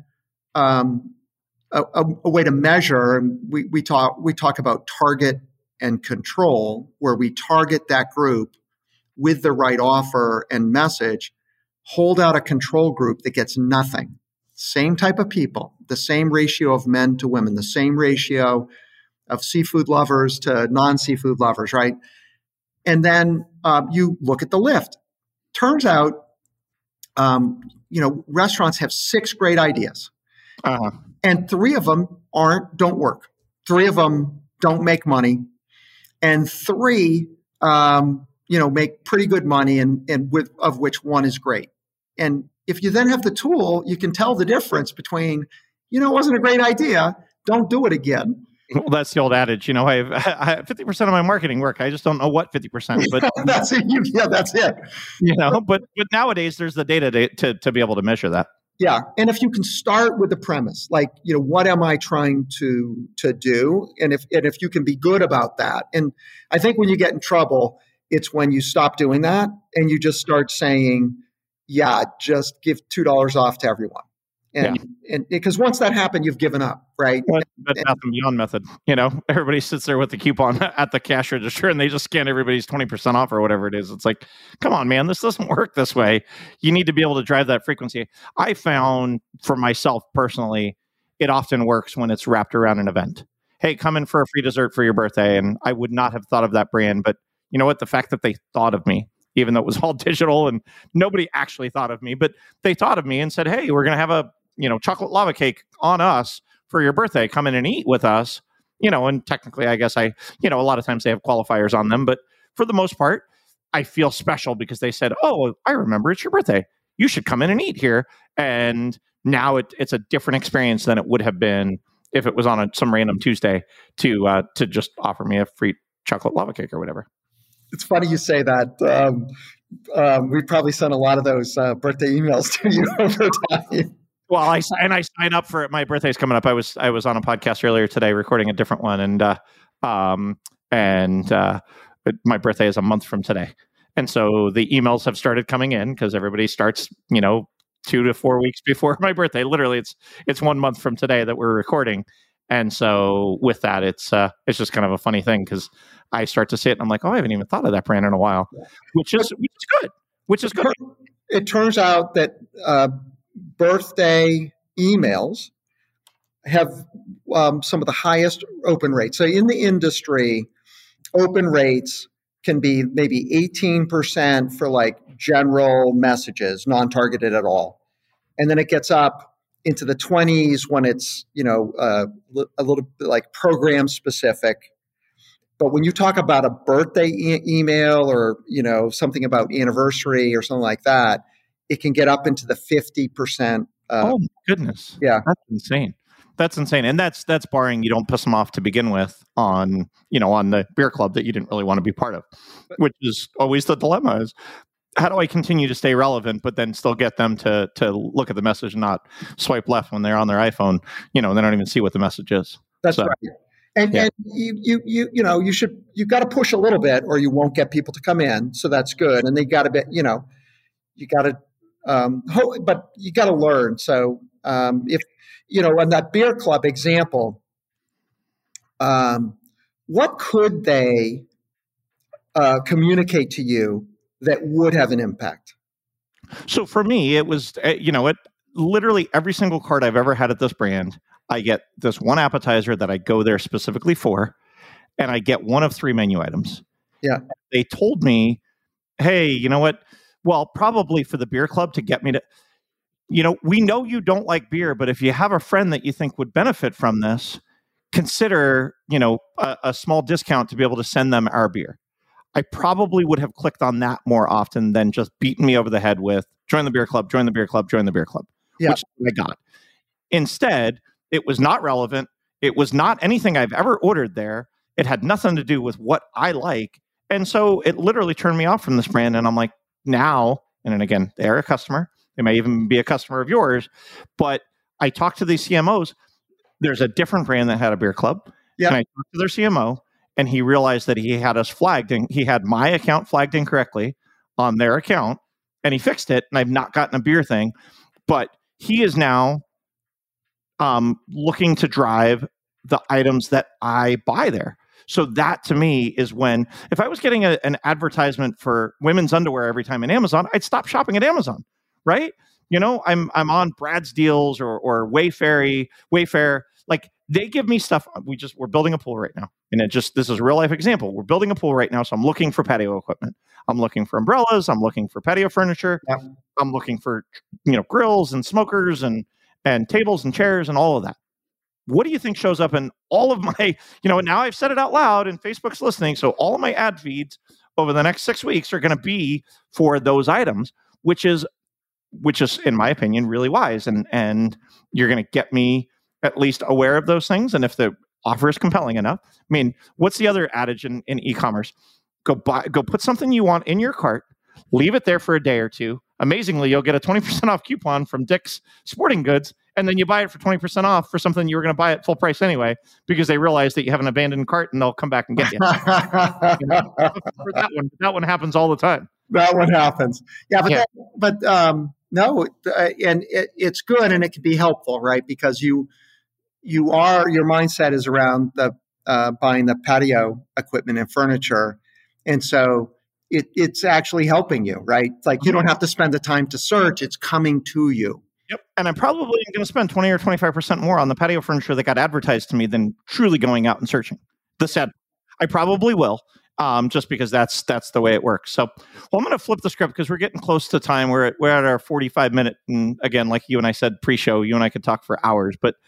[SPEAKER 3] a way to measure. We talk about target and control, where we target that group with the right offer and message, hold out a control group that gets nothing. Same type of people, the same ratio of men to women, the same ratio of seafood lovers to non-seafood lovers, right? And then you look at the lift. Turns out, restaurants have 6 great ideas. And 3 of them don't work. 3 of them don't make money, and 3, make pretty good money, and of which 1 is great. And if you then have the tool, you can tell the difference between, it wasn't a great idea, don't do it again.
[SPEAKER 2] Well, that's the old adage. I have 50% of my marketing work. I just don't know what 50%. But
[SPEAKER 3] that's it. That's it.
[SPEAKER 2] But nowadays there's the data to be able to measure that.
[SPEAKER 3] Yeah. And if you can start with the premise, like, what am I trying to do? And if you can be good about that. And I think when you get in trouble, it's when you stop doing that and you just start saying, yeah, just give $2 off to everyone. And because once that happened, you've given up, right?
[SPEAKER 2] That's Math and Beyond method. Everybody sits there with the coupon at the cash register and they just scan everybody's 20% off or whatever it is. It's like, come on, man, this doesn't work this way. You need to be able to drive that frequency. I found for myself personally, it often works when it's wrapped around an event. Hey, come in for a free dessert for your birthday. And I would not have thought of that brand, but you know what? The fact that they thought of me, even though it was all digital and nobody actually thought of me, but they thought of me and said, hey, we're going to have a chocolate lava cake on us for your birthday. Come in and eat with us. and technically, I guess a lot of times they have qualifiers on them, but for the most part, I feel special because they said, "Oh, I remember it's your birthday. You should come in and eat here." And now it's a different experience than it would have been if it was on some random Tuesday to just offer me a free chocolate lava cake or whatever.
[SPEAKER 3] It's funny you say that. We probably sent a lot of those birthday emails to you over time.
[SPEAKER 2] Well, I sign up for it. My birthday's coming up. I was on a podcast earlier today recording a different one, and my birthday is a month from today. And so the emails have started coming in because everybody starts, 2 to 4 weeks before my birthday. Literally, it's 1 month from today that we're recording. And so with that, it's just kind of a funny thing because I start to see it and I'm like, oh, I haven't even thought of that brand in a while, which is good. Which is good.
[SPEAKER 3] It turns out that birthday emails have some of the highest open rates. So in the industry, open rates can be maybe 18% for like general messages, non-targeted at all. And then it gets up into the 20s when it's, a little bit like program specific. But when you talk about a birthday email or, something about anniversary or something like that, it can get up into the 50%.
[SPEAKER 2] Oh my goodness.
[SPEAKER 3] Yeah.
[SPEAKER 2] That's insane. That's insane. And that's barring you don't piss them off to begin with on the beer club that you didn't really want to be part of, which is always the dilemma is how do I continue to stay relevant, but then still get them to look at the message and not swipe left when they're on their iPhone, and they don't even see what the message is.
[SPEAKER 3] That's right. And you got to push a little bit or you won't get people to come in. So that's good. And they got to be, you got to, but you got to learn. So if, on that beer club example, what could they communicate to you that would have an impact?
[SPEAKER 2] So for me, it was, literally every single card I've ever had at this brand, I get this one appetizer that I go there specifically for, and I get one of 3 menu items.
[SPEAKER 3] Yeah.
[SPEAKER 2] They told me, hey, you know what? Well, probably for the beer club to get me to, we know you don't like beer, but if you have a friend that you think would benefit from this, consider, a small discount to be able to send them our beer. I probably would have clicked on that more often than just beating me over the head with join the beer club, join the beer club, join the beer club, which I got. Instead, it was not relevant. It was not anything I've ever ordered there. It had nothing to do with what I like. And so it literally turned me off from this brand. And I'm like, now, and then again, they're a customer. They may even be a customer of yours. But I talked to these CMOs. There's a different brand that had a beer club. Yeah. And I talked to their CMO, and he realized that he had us flagged, and he had my account flagged incorrectly on their account, and he fixed it. And I've not gotten a beer thing. But he is now looking to drive the items that I buy there. So that to me is when, if I was getting an advertisement for women's underwear every time in Amazon, I'd stop shopping at Amazon, right? I'm on Brad's Deals or Wayfair. Like they give me stuff. We're building a pool right now, and this is a real life example. We're building a pool right now, so I'm looking for patio equipment. I'm looking for umbrellas. I'm looking for patio furniture. Yeah. I'm looking for grills and smokers and tables and chairs and all of that. What do you think shows up in all of my, now I've said it out loud and Facebook's listening. So all of my ad feeds over the next 6 weeks are going to be for those items, which is, in my opinion, really wise. And you're going to get me at least aware of those things. And if the offer is compelling enough, what's the other adage in e-commerce? Go put something you want in your cart, leave it there for a day or two. Amazingly, you'll get a 20% off coupon from Dick's Sporting Goods, and then you buy it for 20% off for something you were going to buy at full price anyway, because they realize that you have an abandoned cart and they'll come back and get you. For that one happens all the time.
[SPEAKER 3] That one happens. Yeah, but no, and it's good and it can be helpful, right? Because your mindset is around the buying the patio equipment and furniture, and so it's actually helping you, right? It's like you don't have to spend the time to search; it's coming to you.
[SPEAKER 2] Yep. And I'm probably going to spend 20 or 25% more on the patio furniture that got advertised to me than truly going out and searching. I probably will, just because that's the way it works. So, I'm going to flip the script because we're getting close to time. We're at our 45-minute, and again, like you and I said pre-show, you and I could talk for hours. But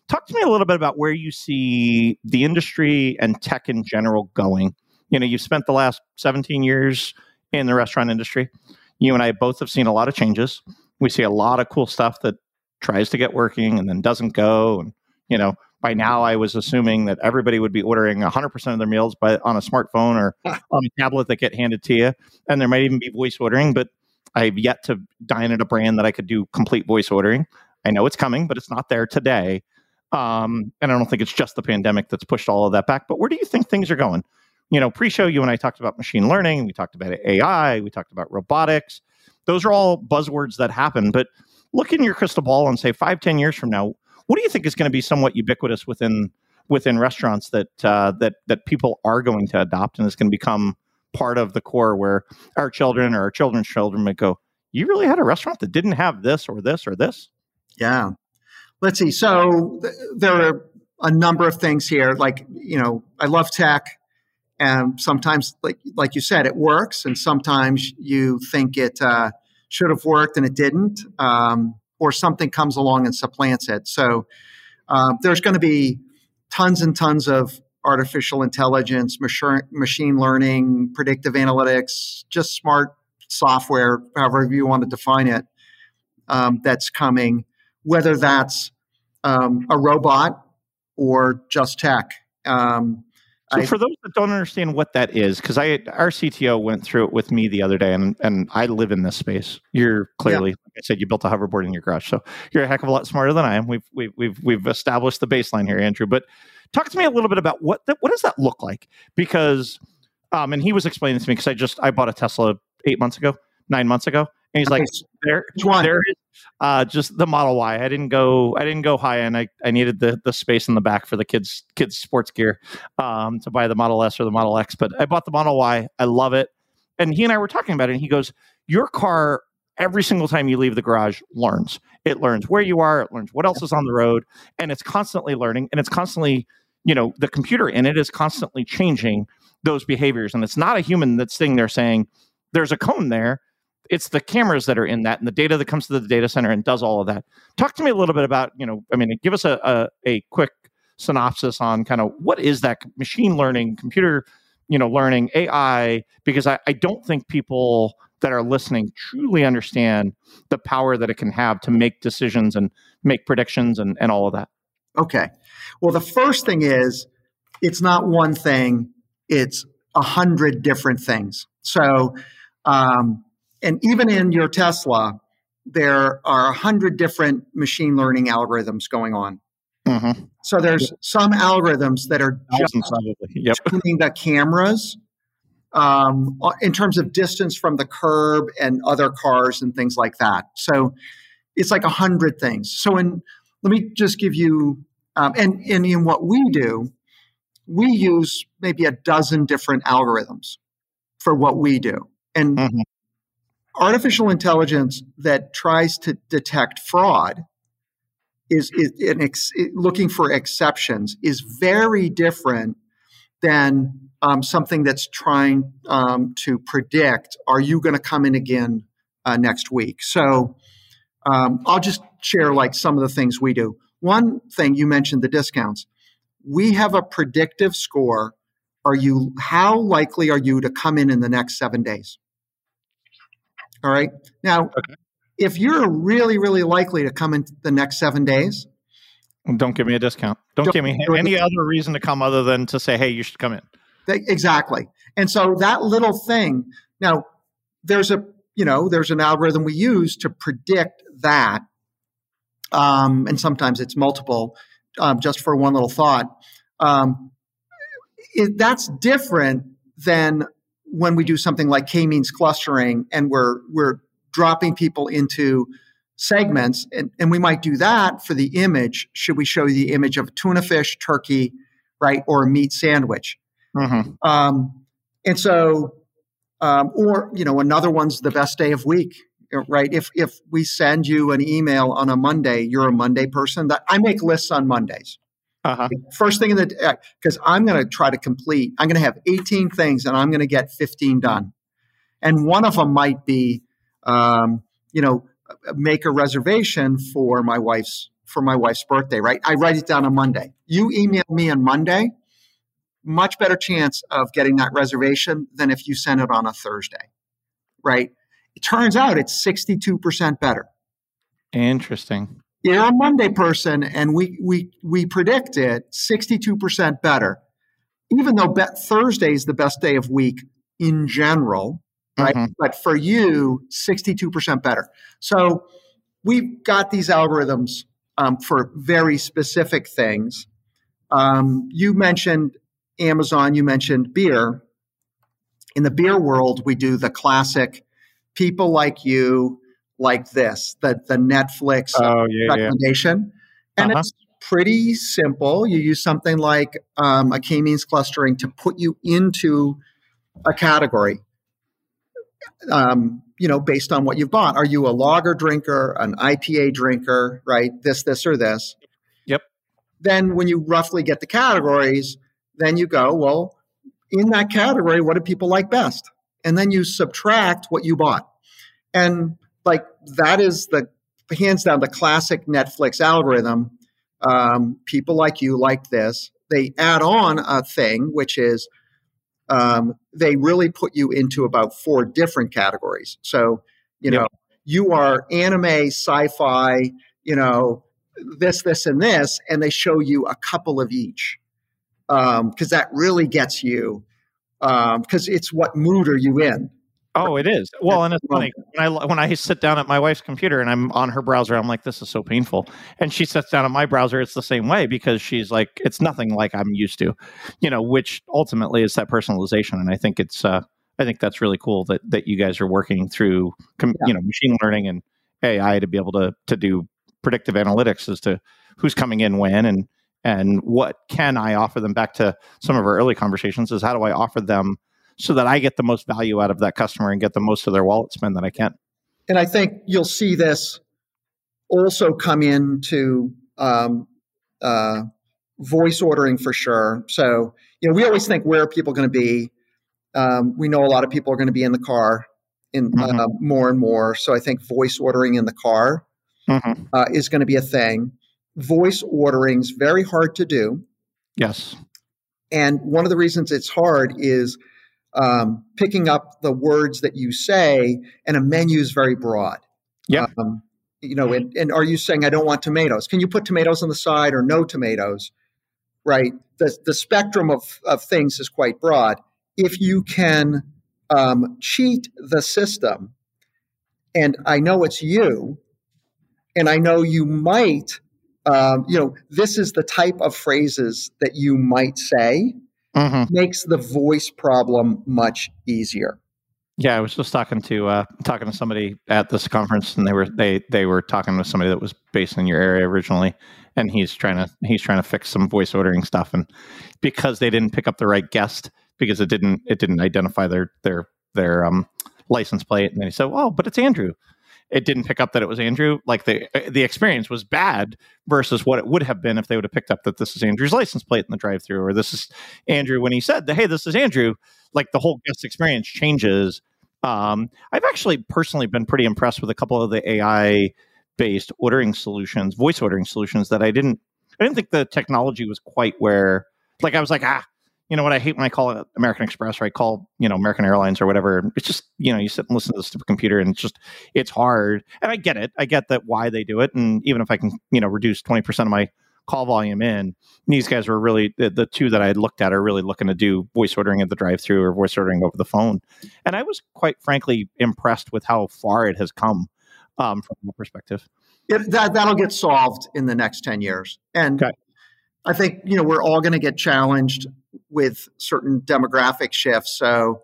[SPEAKER 2] Talk to me a little bit about where you see the industry and tech in general going. You've spent the last 17 years in the restaurant industry. You and I both have seen a lot of changes. We see a lot of cool stuff that tries to get working and then doesn't go. And, by now I was assuming that everybody would be ordering 100% of their meals on a smartphone or on a tablet that get handed to you. And there might even be voice ordering, but I've yet to dine at a brand that I could do complete voice ordering. I know it's coming, but it's not there today. And I don't think it's just the pandemic that's pushed all of that back. But where do you think things are going? Pre-show, you and I talked about machine learning. We talked about AI. We talked about robotics. Those are all buzzwords that happen. But look in your crystal ball and say 5-10 years from now, what do you think is going to be somewhat ubiquitous within restaurants that people are going to adopt and is going to become part of the core where our children or our children's children might go, you really had a restaurant that didn't have this or this or this?
[SPEAKER 3] Yeah. Let's see. So there are a number of things here. Like, I love tech. And sometimes, like you said, it works. And sometimes you think it should have worked and it didn't. Or something comes along and supplants it. So there's going to be tons and tons of artificial intelligence, machine learning, predictive analytics, just smart software, however you want to define it, that's coming, whether that's a robot or just tech.
[SPEAKER 2] So for those that don't understand what that is, because our CTO went through it with me the other day, and I live in this space. You're clearly, like I said, you built a hoverboard in your garage, so you're a heck of a lot smarter than I am. We've established the baseline here, Andrew. But talk to me a little bit about what does that look like? Because, and he was explaining to me because I bought a Tesla 9 months ago, and he's like, there is just the Model Y. I didn't go high end. I needed the space in the back for the kids sports gear to buy the Model S or the Model X. But I bought the Model Y. I love it. And he and I were talking about it. And he goes, your car, every single time you leave the garage, learns. It learns where you are. It learns what else is on the road. And it's constantly learning. And it's constantly, the computer in it is constantly changing those behaviors. And it's not a human that's sitting there saying, there's a cone there. It's the cameras that are in that and the data that comes to the data center and does all of that. Talk to me a little bit about, give us a quick synopsis on kind of what is that machine learning, computer, learning, AI, because I don't think people that are listening truly understand the power that it can have to make decisions and make predictions and all of that.
[SPEAKER 3] Okay. Well, the first thing is it's not one thing, it's 100 different things. So, and even in your Tesla, there are 100 different machine learning algorithms going on. Mm-hmm. So there's some algorithms that are just tuning the cameras in terms of distance from the curb and other cars and things like that. So it's like 100 things. So let me just give you, and in what we do, we use maybe a dozen different algorithms for what we do. And artificial intelligence that tries to detect fraud is looking for exceptions is very different than something that's trying to predict, are you going to come in again next week? So I'll just share like some of the things we do. One thing, you mentioned the discounts. We have a predictive score. How likely are you to come in the next 7 days? All right. Now, if you're really, really likely to come in the next 7 days,
[SPEAKER 2] don't give me a discount. Don't give me any other reason to come other than to say, hey, you should come in.
[SPEAKER 3] Exactly. And so that little thing, now there's an algorithm we use to predict that. And sometimes it's multiple, just for one little thought. That's different than when we do something like k-means clustering and we're dropping people into segments, and we might do that for the image. Should we show you the image of tuna fish, turkey, right, or a meat sandwich? Mm-hmm. And so, another one's the best day of week, right? If we send you an email on a Monday, you're a Monday person. That I make lists on Mondays. First thing in the day, because I'm going to try to complete. I'm going to have 18 things, and I'm going to get 15 done. And one of them might be, make a reservation for my wife's for my wife's birthday, right? I write it down on Monday. You email me on Monday, much better chance of getting that reservation than if you send it on a Thursday, right? It turns out it's 62% better.
[SPEAKER 2] Interesting.
[SPEAKER 3] You're a Monday person, and we predict it 62% better, even though Thursday is the best day of week in general, right? Mm-hmm. But for you, 62% better. So we've got these algorithms for very specific things. You mentioned Amazon, you mentioned beer. In the beer world, we do the classic people like you, like this, the Netflix recommendation. Yeah. And it's pretty simple. You use something like a k-means clustering to put you into a category, based on what you've bought. Are you a lager drinker, an IPA drinker, right? This, or this.
[SPEAKER 2] Yep.
[SPEAKER 3] Then when you roughly get the categories, then you go, well, in that category, what do people like best? And then you subtract what you bought. And like that is the hands down the classic Netflix algorithm. People like you like this. They add on a thing, which is they really put you into about 4 different categories. So, you are anime, sci-fi, this, and this, and they show you a couple of each. Because that really gets you, because it's what mood are you in?
[SPEAKER 2] Oh, it is. Well, and it's funny when I sit down at my wife's computer and I'm on her browser, I'm like, this is so painful. And she sits down at my browser, it's the same way because she's like, it's nothing like I'm used to, which ultimately is that personalization. And I think that's really cool that you guys are working through, machine learning and AI to be able to do predictive analytics as to who's coming in when and what can I offer them. Back to some of our early conversations is how do I offer them so that I get the most value out of that customer and get the most of their wallet spend that I can.
[SPEAKER 3] And I think you'll see this also come into voice ordering for sure. So, we always think where are people going to be? We know a lot of people are going to be in the car more and more. So I think voice ordering in the car is going to be a thing. Voice ordering is very hard to do.
[SPEAKER 2] Yes.
[SPEAKER 3] And one of the reasons it's hard is picking up the words that you say, and a menu is very broad.
[SPEAKER 2] Yeah.
[SPEAKER 3] And are you saying I don't want tomatoes? Can you put tomatoes on the side or no tomatoes? Right. The spectrum of things is quite broad. If you can cheat the system, and I know it's you, and I know you might, this is the type of phrases that you might say. Makes the voice problem much easier.
[SPEAKER 2] Yeah, I was just talking to somebody at this conference, and they were talking with somebody that was based in your area originally, and he's trying to fix some voice ordering stuff, and because they didn't pick up the right guest because it didn't identify their license plate, and then he said, "Oh, but it's Andrew." It didn't pick up that it was Andrew. Like the experience was bad versus what it would have been if they would have picked up that this is Andrew's license plate in the drive-thru, or this is Andrew when he said, "Hey, this is Andrew." Like the whole guest experience changes. I've actually personally been pretty impressed with a couple of the AI-based ordering solutions, voice ordering solutions that I didn't think the technology was quite where. Like I was like, you know what? I hate when I call it American Express or I call, American Airlines or whatever. It's just, you sit and listen to the stupid computer and it's hard. And I get it. I get that why they do it. And even if I can, reduce 20% of my call volume in, these guys were really, the two that I had looked at are really looking to do voice ordering at the drive-thru or voice ordering over the phone. And I was quite frankly impressed with how far it has come from that perspective.
[SPEAKER 3] That'll get solved in the next 10 years. And okay. I think, we're all going to get challenged with certain demographic shifts. So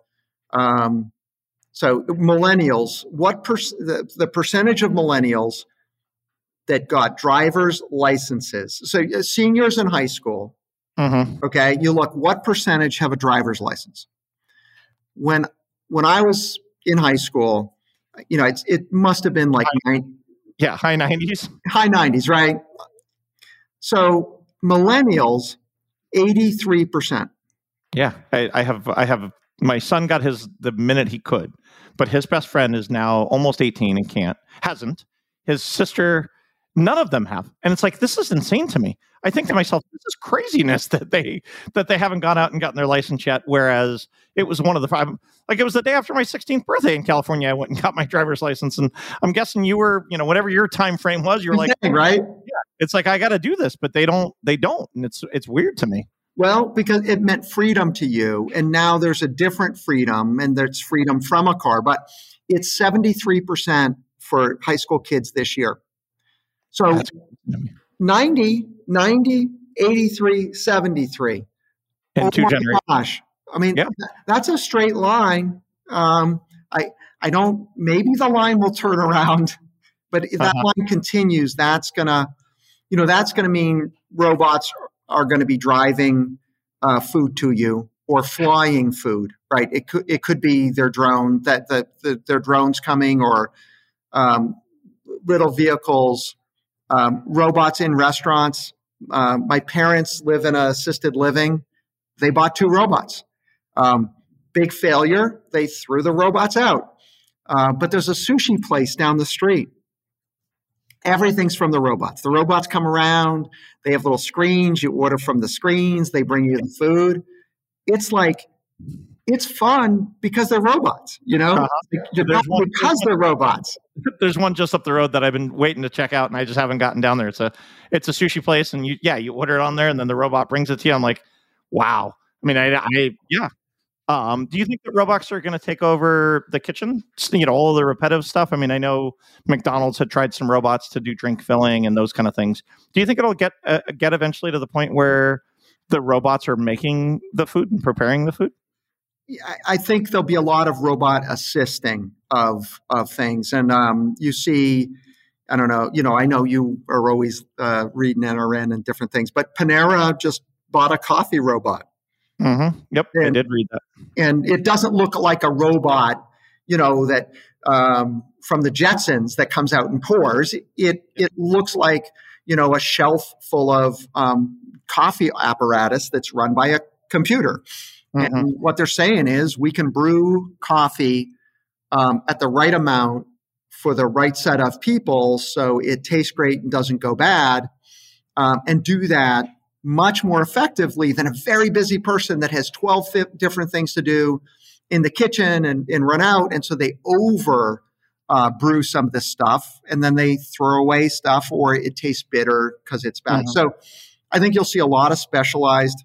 [SPEAKER 3] millennials, the percentage of millennials that got driver's licenses? So seniors in high school, okay, you look, what percentage have a driver's license? When I was in high school, it must have been like
[SPEAKER 2] high 90s.
[SPEAKER 3] High 90s, right? So millennials, 83%.
[SPEAKER 2] Yeah, I have my son got his the minute he could, but his best friend is now almost 18 and hasn't. His sister None of them have. And it's like, this is insane to me. I think to myself, this is craziness that they haven't gone out and gotten their license yet. Whereas it was one of the five, like it was the day after my 16th birthday in California, I went and got my driver's license. And I'm guessing you were, whatever your time frame was, you were like,
[SPEAKER 3] right?
[SPEAKER 2] Yeah, it's like, I got to do this, but they don't. And it's weird to me.
[SPEAKER 3] Well, because it meant freedom to you. And now there's a different freedom, and there's freedom from a car, but it's 73% for high school kids this year. So 90, 83, 73.
[SPEAKER 2] In two generations.
[SPEAKER 3] Gosh. I mean, that's a straight line. I don't, maybe the line will turn around, but if that line continues, that's going to mean robots are going to be driving food to you or flying food, right? It could be their drone, their drones coming, or little vehicles, robots in restaurants. My parents live in assisted living. They bought 2 robots. Big failure. They threw the robots out. But there's a sushi place down the street. Everything's from the robots. The robots come around. They have little screens. You order from the screens. They bring you the food. It's like, it's fun because they're robots, because they're robots.
[SPEAKER 2] There's one just up the road that I've been waiting to check out, and I just haven't gotten down there. It's a sushi place, and you order it on there, and then the robot brings it to you. I'm like, wow. I mean, do you think that robots are going to take over the kitchen? All of the repetitive stuff. I mean, I know McDonald's had tried some robots to do drink filling and those kind of things. Do you think it'll get eventually to the point where the robots are making the food and preparing the food?
[SPEAKER 3] I think there'll be a lot of robot assisting of things. And you see, I don't know, I know you are always reading NRN and different things, but Panera just bought a coffee robot.
[SPEAKER 2] Mm-hmm. Yep, I did read that.
[SPEAKER 3] And it doesn't look like a robot, that from the Jetsons that comes out and pours. It looks like, a shelf full of coffee apparatus that's run by a computer. Mm-hmm. And what they're saying is we can brew coffee at the right amount for the right set of people so it tastes great and doesn't go bad, and do that much more effectively than a very busy person that has 12 different things to do in the kitchen and run out. And so they over brew some of this stuff, and then they throw away stuff, or it tastes bitter because it's bad. Mm-hmm. So I think you'll see a lot of specialized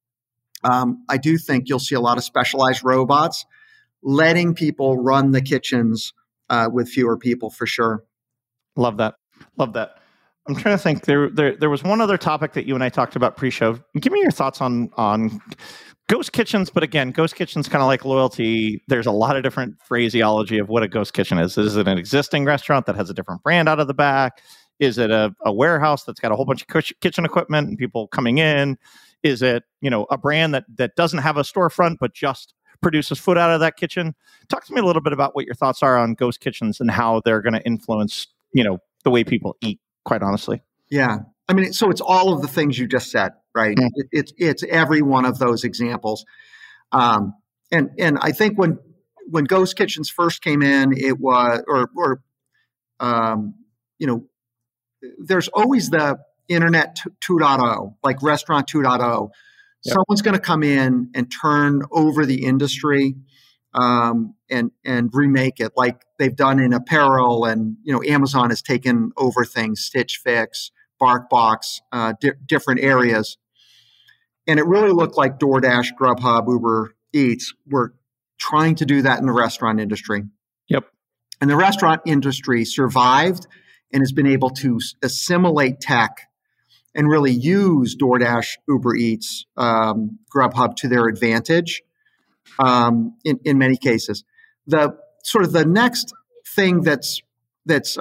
[SPEAKER 3] I do think you'll see a lot of specialized robots letting people run the kitchens with fewer people, for sure.
[SPEAKER 2] Love that. I'm trying to think. There was one other topic that you and I talked about pre-show. Give me your thoughts on ghost kitchens. But again, ghost kitchens, kind of like loyalty, there's a lot of different phraseology of what a ghost kitchen is. Is it an existing restaurant that has a different brand out of the back? Is it a warehouse that's got a whole bunch of kitchen equipment and people coming in? Is it, a brand that doesn't have a storefront but just produces food out of that kitchen? Talk to me a little bit about what your thoughts are on ghost kitchens and how they're going to influence, the way people eat, quite honestly.
[SPEAKER 3] Yeah. I mean, so it's all of the things you just said, right? Mm-hmm. It's every one of those examples. And I think when ghost kitchens first came in, it was, there's always the internet 2.0, like restaurant 2.0. Yep. Someone's going to come in and turn over the industry and remake it, like they've done in apparel, and Amazon has taken over things, Stitch Fix, BarkBox, different areas, and it really looked like DoorDash, Grubhub, Uber Eats were trying to do that in the restaurant industry.
[SPEAKER 2] Yep.
[SPEAKER 3] And the restaurant industry survived and has been able to assimilate tech and really use DoorDash, Uber Eats, Grubhub to their advantage in many cases. The sort of the next thing that there's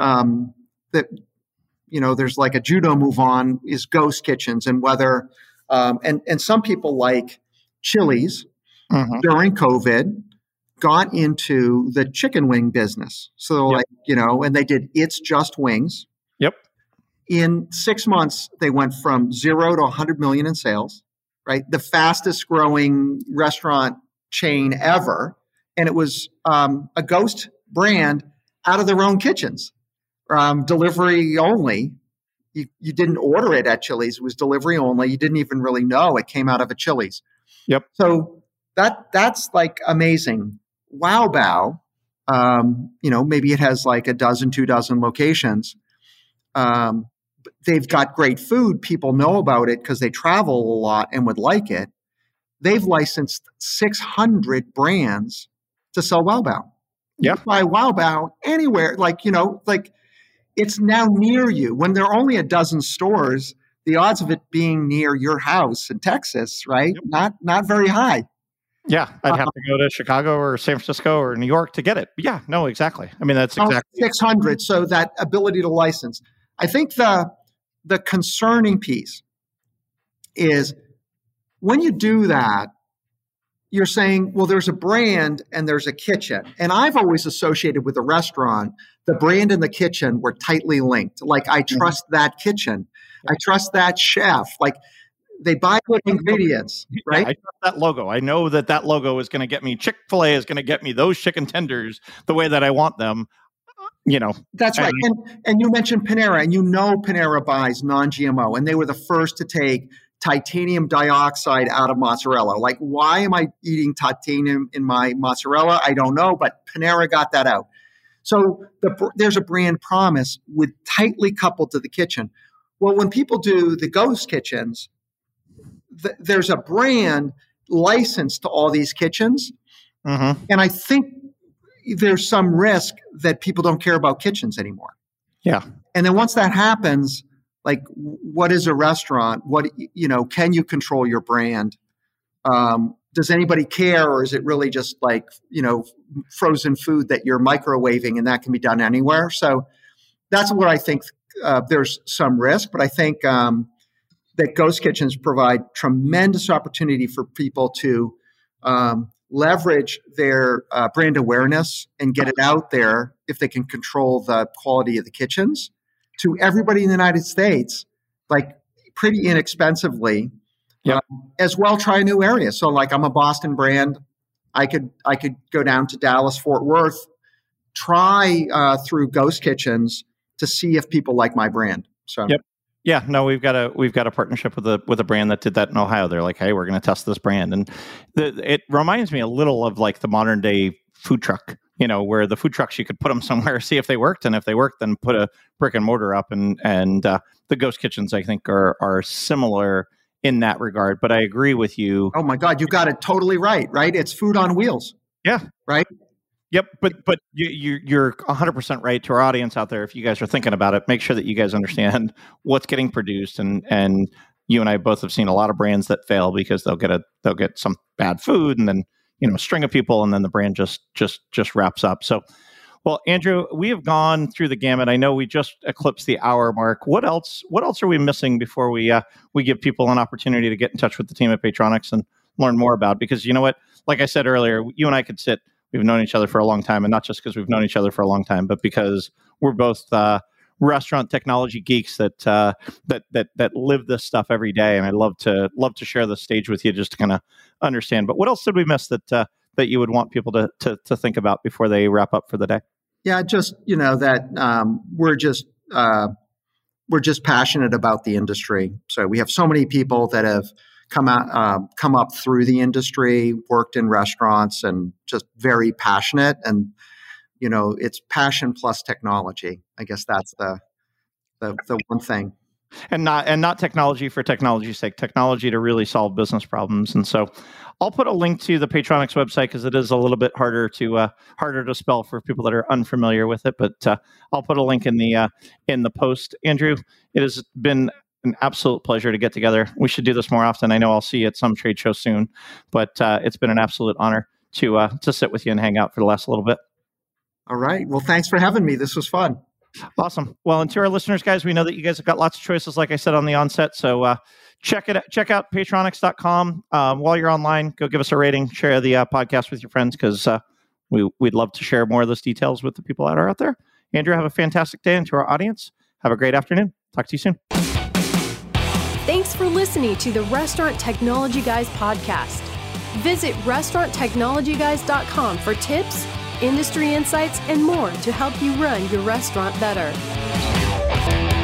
[SPEAKER 3] like a judo move on is ghost kitchens, and whether and some people like Chili's mm-hmm. during COVID got into the chicken wing business. So yep. And they did It's Just Wings.
[SPEAKER 2] Yep.
[SPEAKER 3] In 6 months, they went from 0 to 100 million in sales, right? The fastest growing restaurant chain ever. And it was a ghost brand out of their own kitchens, delivery only. you didn't order it at Chili's. It was delivery only. You didn't even really know it came out of a Chili's.
[SPEAKER 2] Yep.
[SPEAKER 3] So that's like amazing. Wow Bao, maybe it has like 2 dozen locations. They've got great food. People know about it because they travel a lot and would like it. They've licensed 600 brands to sell Wow Bao.
[SPEAKER 2] Yeah.
[SPEAKER 3] You buy Wow Bao anywhere, it's now near you. When there are only 12 stores, the odds of it being near your house in Texas, right? Yep. Not very high.
[SPEAKER 2] Yeah, I'd have to go to Chicago or San Francisco or New York to get it. Yeah, no, exactly. I mean, that's exactly
[SPEAKER 3] 600. So that ability to license. I think the concerning piece is when you do that, you're saying, well, there's a brand and there's a kitchen. And I've always associated with a restaurant, the brand and the kitchen were tightly linked. Like, I trust that kitchen. I trust that chef. Like, they buy good ingredients, right?
[SPEAKER 2] Yeah, I trust that logo. I know that logo is going to get me, Chick-fil-A is going to get me those chicken tenders the way that I want them.
[SPEAKER 3] That's right. And you mentioned Panera, and Panera buys non-GMO, and they were the first to take titanium dioxide out of mozzarella. Like, why am I eating titanium in my mozzarella? I don't know, but Panera got that out. So there's a brand promise with tightly coupled to the kitchen. Well, when people do the ghost kitchens, there's a brand licensed to all these kitchens.
[SPEAKER 2] Mm-hmm.
[SPEAKER 3] And I think there's some risk that people don't care about kitchens anymore.
[SPEAKER 2] Yeah.
[SPEAKER 3] And then once that happens, like, what is a restaurant? Can you control your brand? Does anybody care? Or is it really just like, frozen food that you're microwaving and that can be done anywhere? So that's where I think there's some risk, but I think that ghost kitchens provide tremendous opportunity for people to leverage their brand awareness and get it out there if they can control the quality of the kitchens to everybody in the United States, like pretty inexpensively.
[SPEAKER 2] Yep.
[SPEAKER 3] As well, try a new area. So, like, I'm a Boston brand. I could go down to Dallas, Fort Worth, try through ghost kitchens to see if people like my brand. So,
[SPEAKER 2] yep. Yeah, no, we've got a partnership with a brand that did that in Ohio. They're like, hey, we're going to test this brand, and it reminds me a little of like the modern day food truck. Where the food trucks, you could put them somewhere, see if they worked, and if they worked, then put a brick and mortar up. And the ghost kitchens, I think, are similar in that regard. But I agree with you.
[SPEAKER 3] Oh my God, you got it totally right. Right? It's food on wheels.
[SPEAKER 2] Yeah.
[SPEAKER 3] Right.
[SPEAKER 2] Yep, but you're 100% right. To our audience out there, if you guys are thinking about it, make sure that you guys understand what's getting produced. And you and I both have seen a lot of brands that fail because they'll get some bad food, and then a string of people, and then the brand just wraps up. So, well, Andrew, we have gone through the gamut. I know we just eclipsed the hour mark. What else are we missing before we give people an opportunity to get in touch with the team at Paytronix and learn more about? Because you know what, like I said earlier, you and I could sit. We've known each other for a long time, and not just because we've known each other for a long time, but because we're both restaurant technology geeks that live this stuff every day. And I'd love to share the stage with you just to kind of understand. But what else did we miss that you would want people to think about before they wrap up for the day?
[SPEAKER 3] Yeah, just that we're just passionate about the industry. So we have so many people that have come up through the industry, worked in restaurants, and just very passionate. And it's passion plus technology. I guess that's the one thing.
[SPEAKER 2] And not technology for technology's sake. Technology to really solve business problems. And so, I'll put a link to the Paytronix website because it is a little bit harder to spell for people that are unfamiliar with it. But I'll put a link in the post. Andrew, it has been an absolute pleasure to get together. We should do this more often. I know I'll see you at some trade show soon, but it's been an absolute honor to sit with you and hang out for the last little bit.
[SPEAKER 3] All right. Well, thanks for having me. This was fun.
[SPEAKER 2] Awesome. Well, and to our listeners, guys, we know that you guys have got lots of choices, like I said on the onset. So check out Paytronix.com. While you're online, go give us a rating, share the podcast with your friends, because we'd love to share more of those details with the people that are out there. Andrew, have a fantastic day, and to our audience, have a great afternoon. Talk to you soon.
[SPEAKER 1] Thanks for listening to the Restaurant Technology Guys podcast. Visit restauranttechnologyguys.com for tips, industry insights, and more to help you run your restaurant better.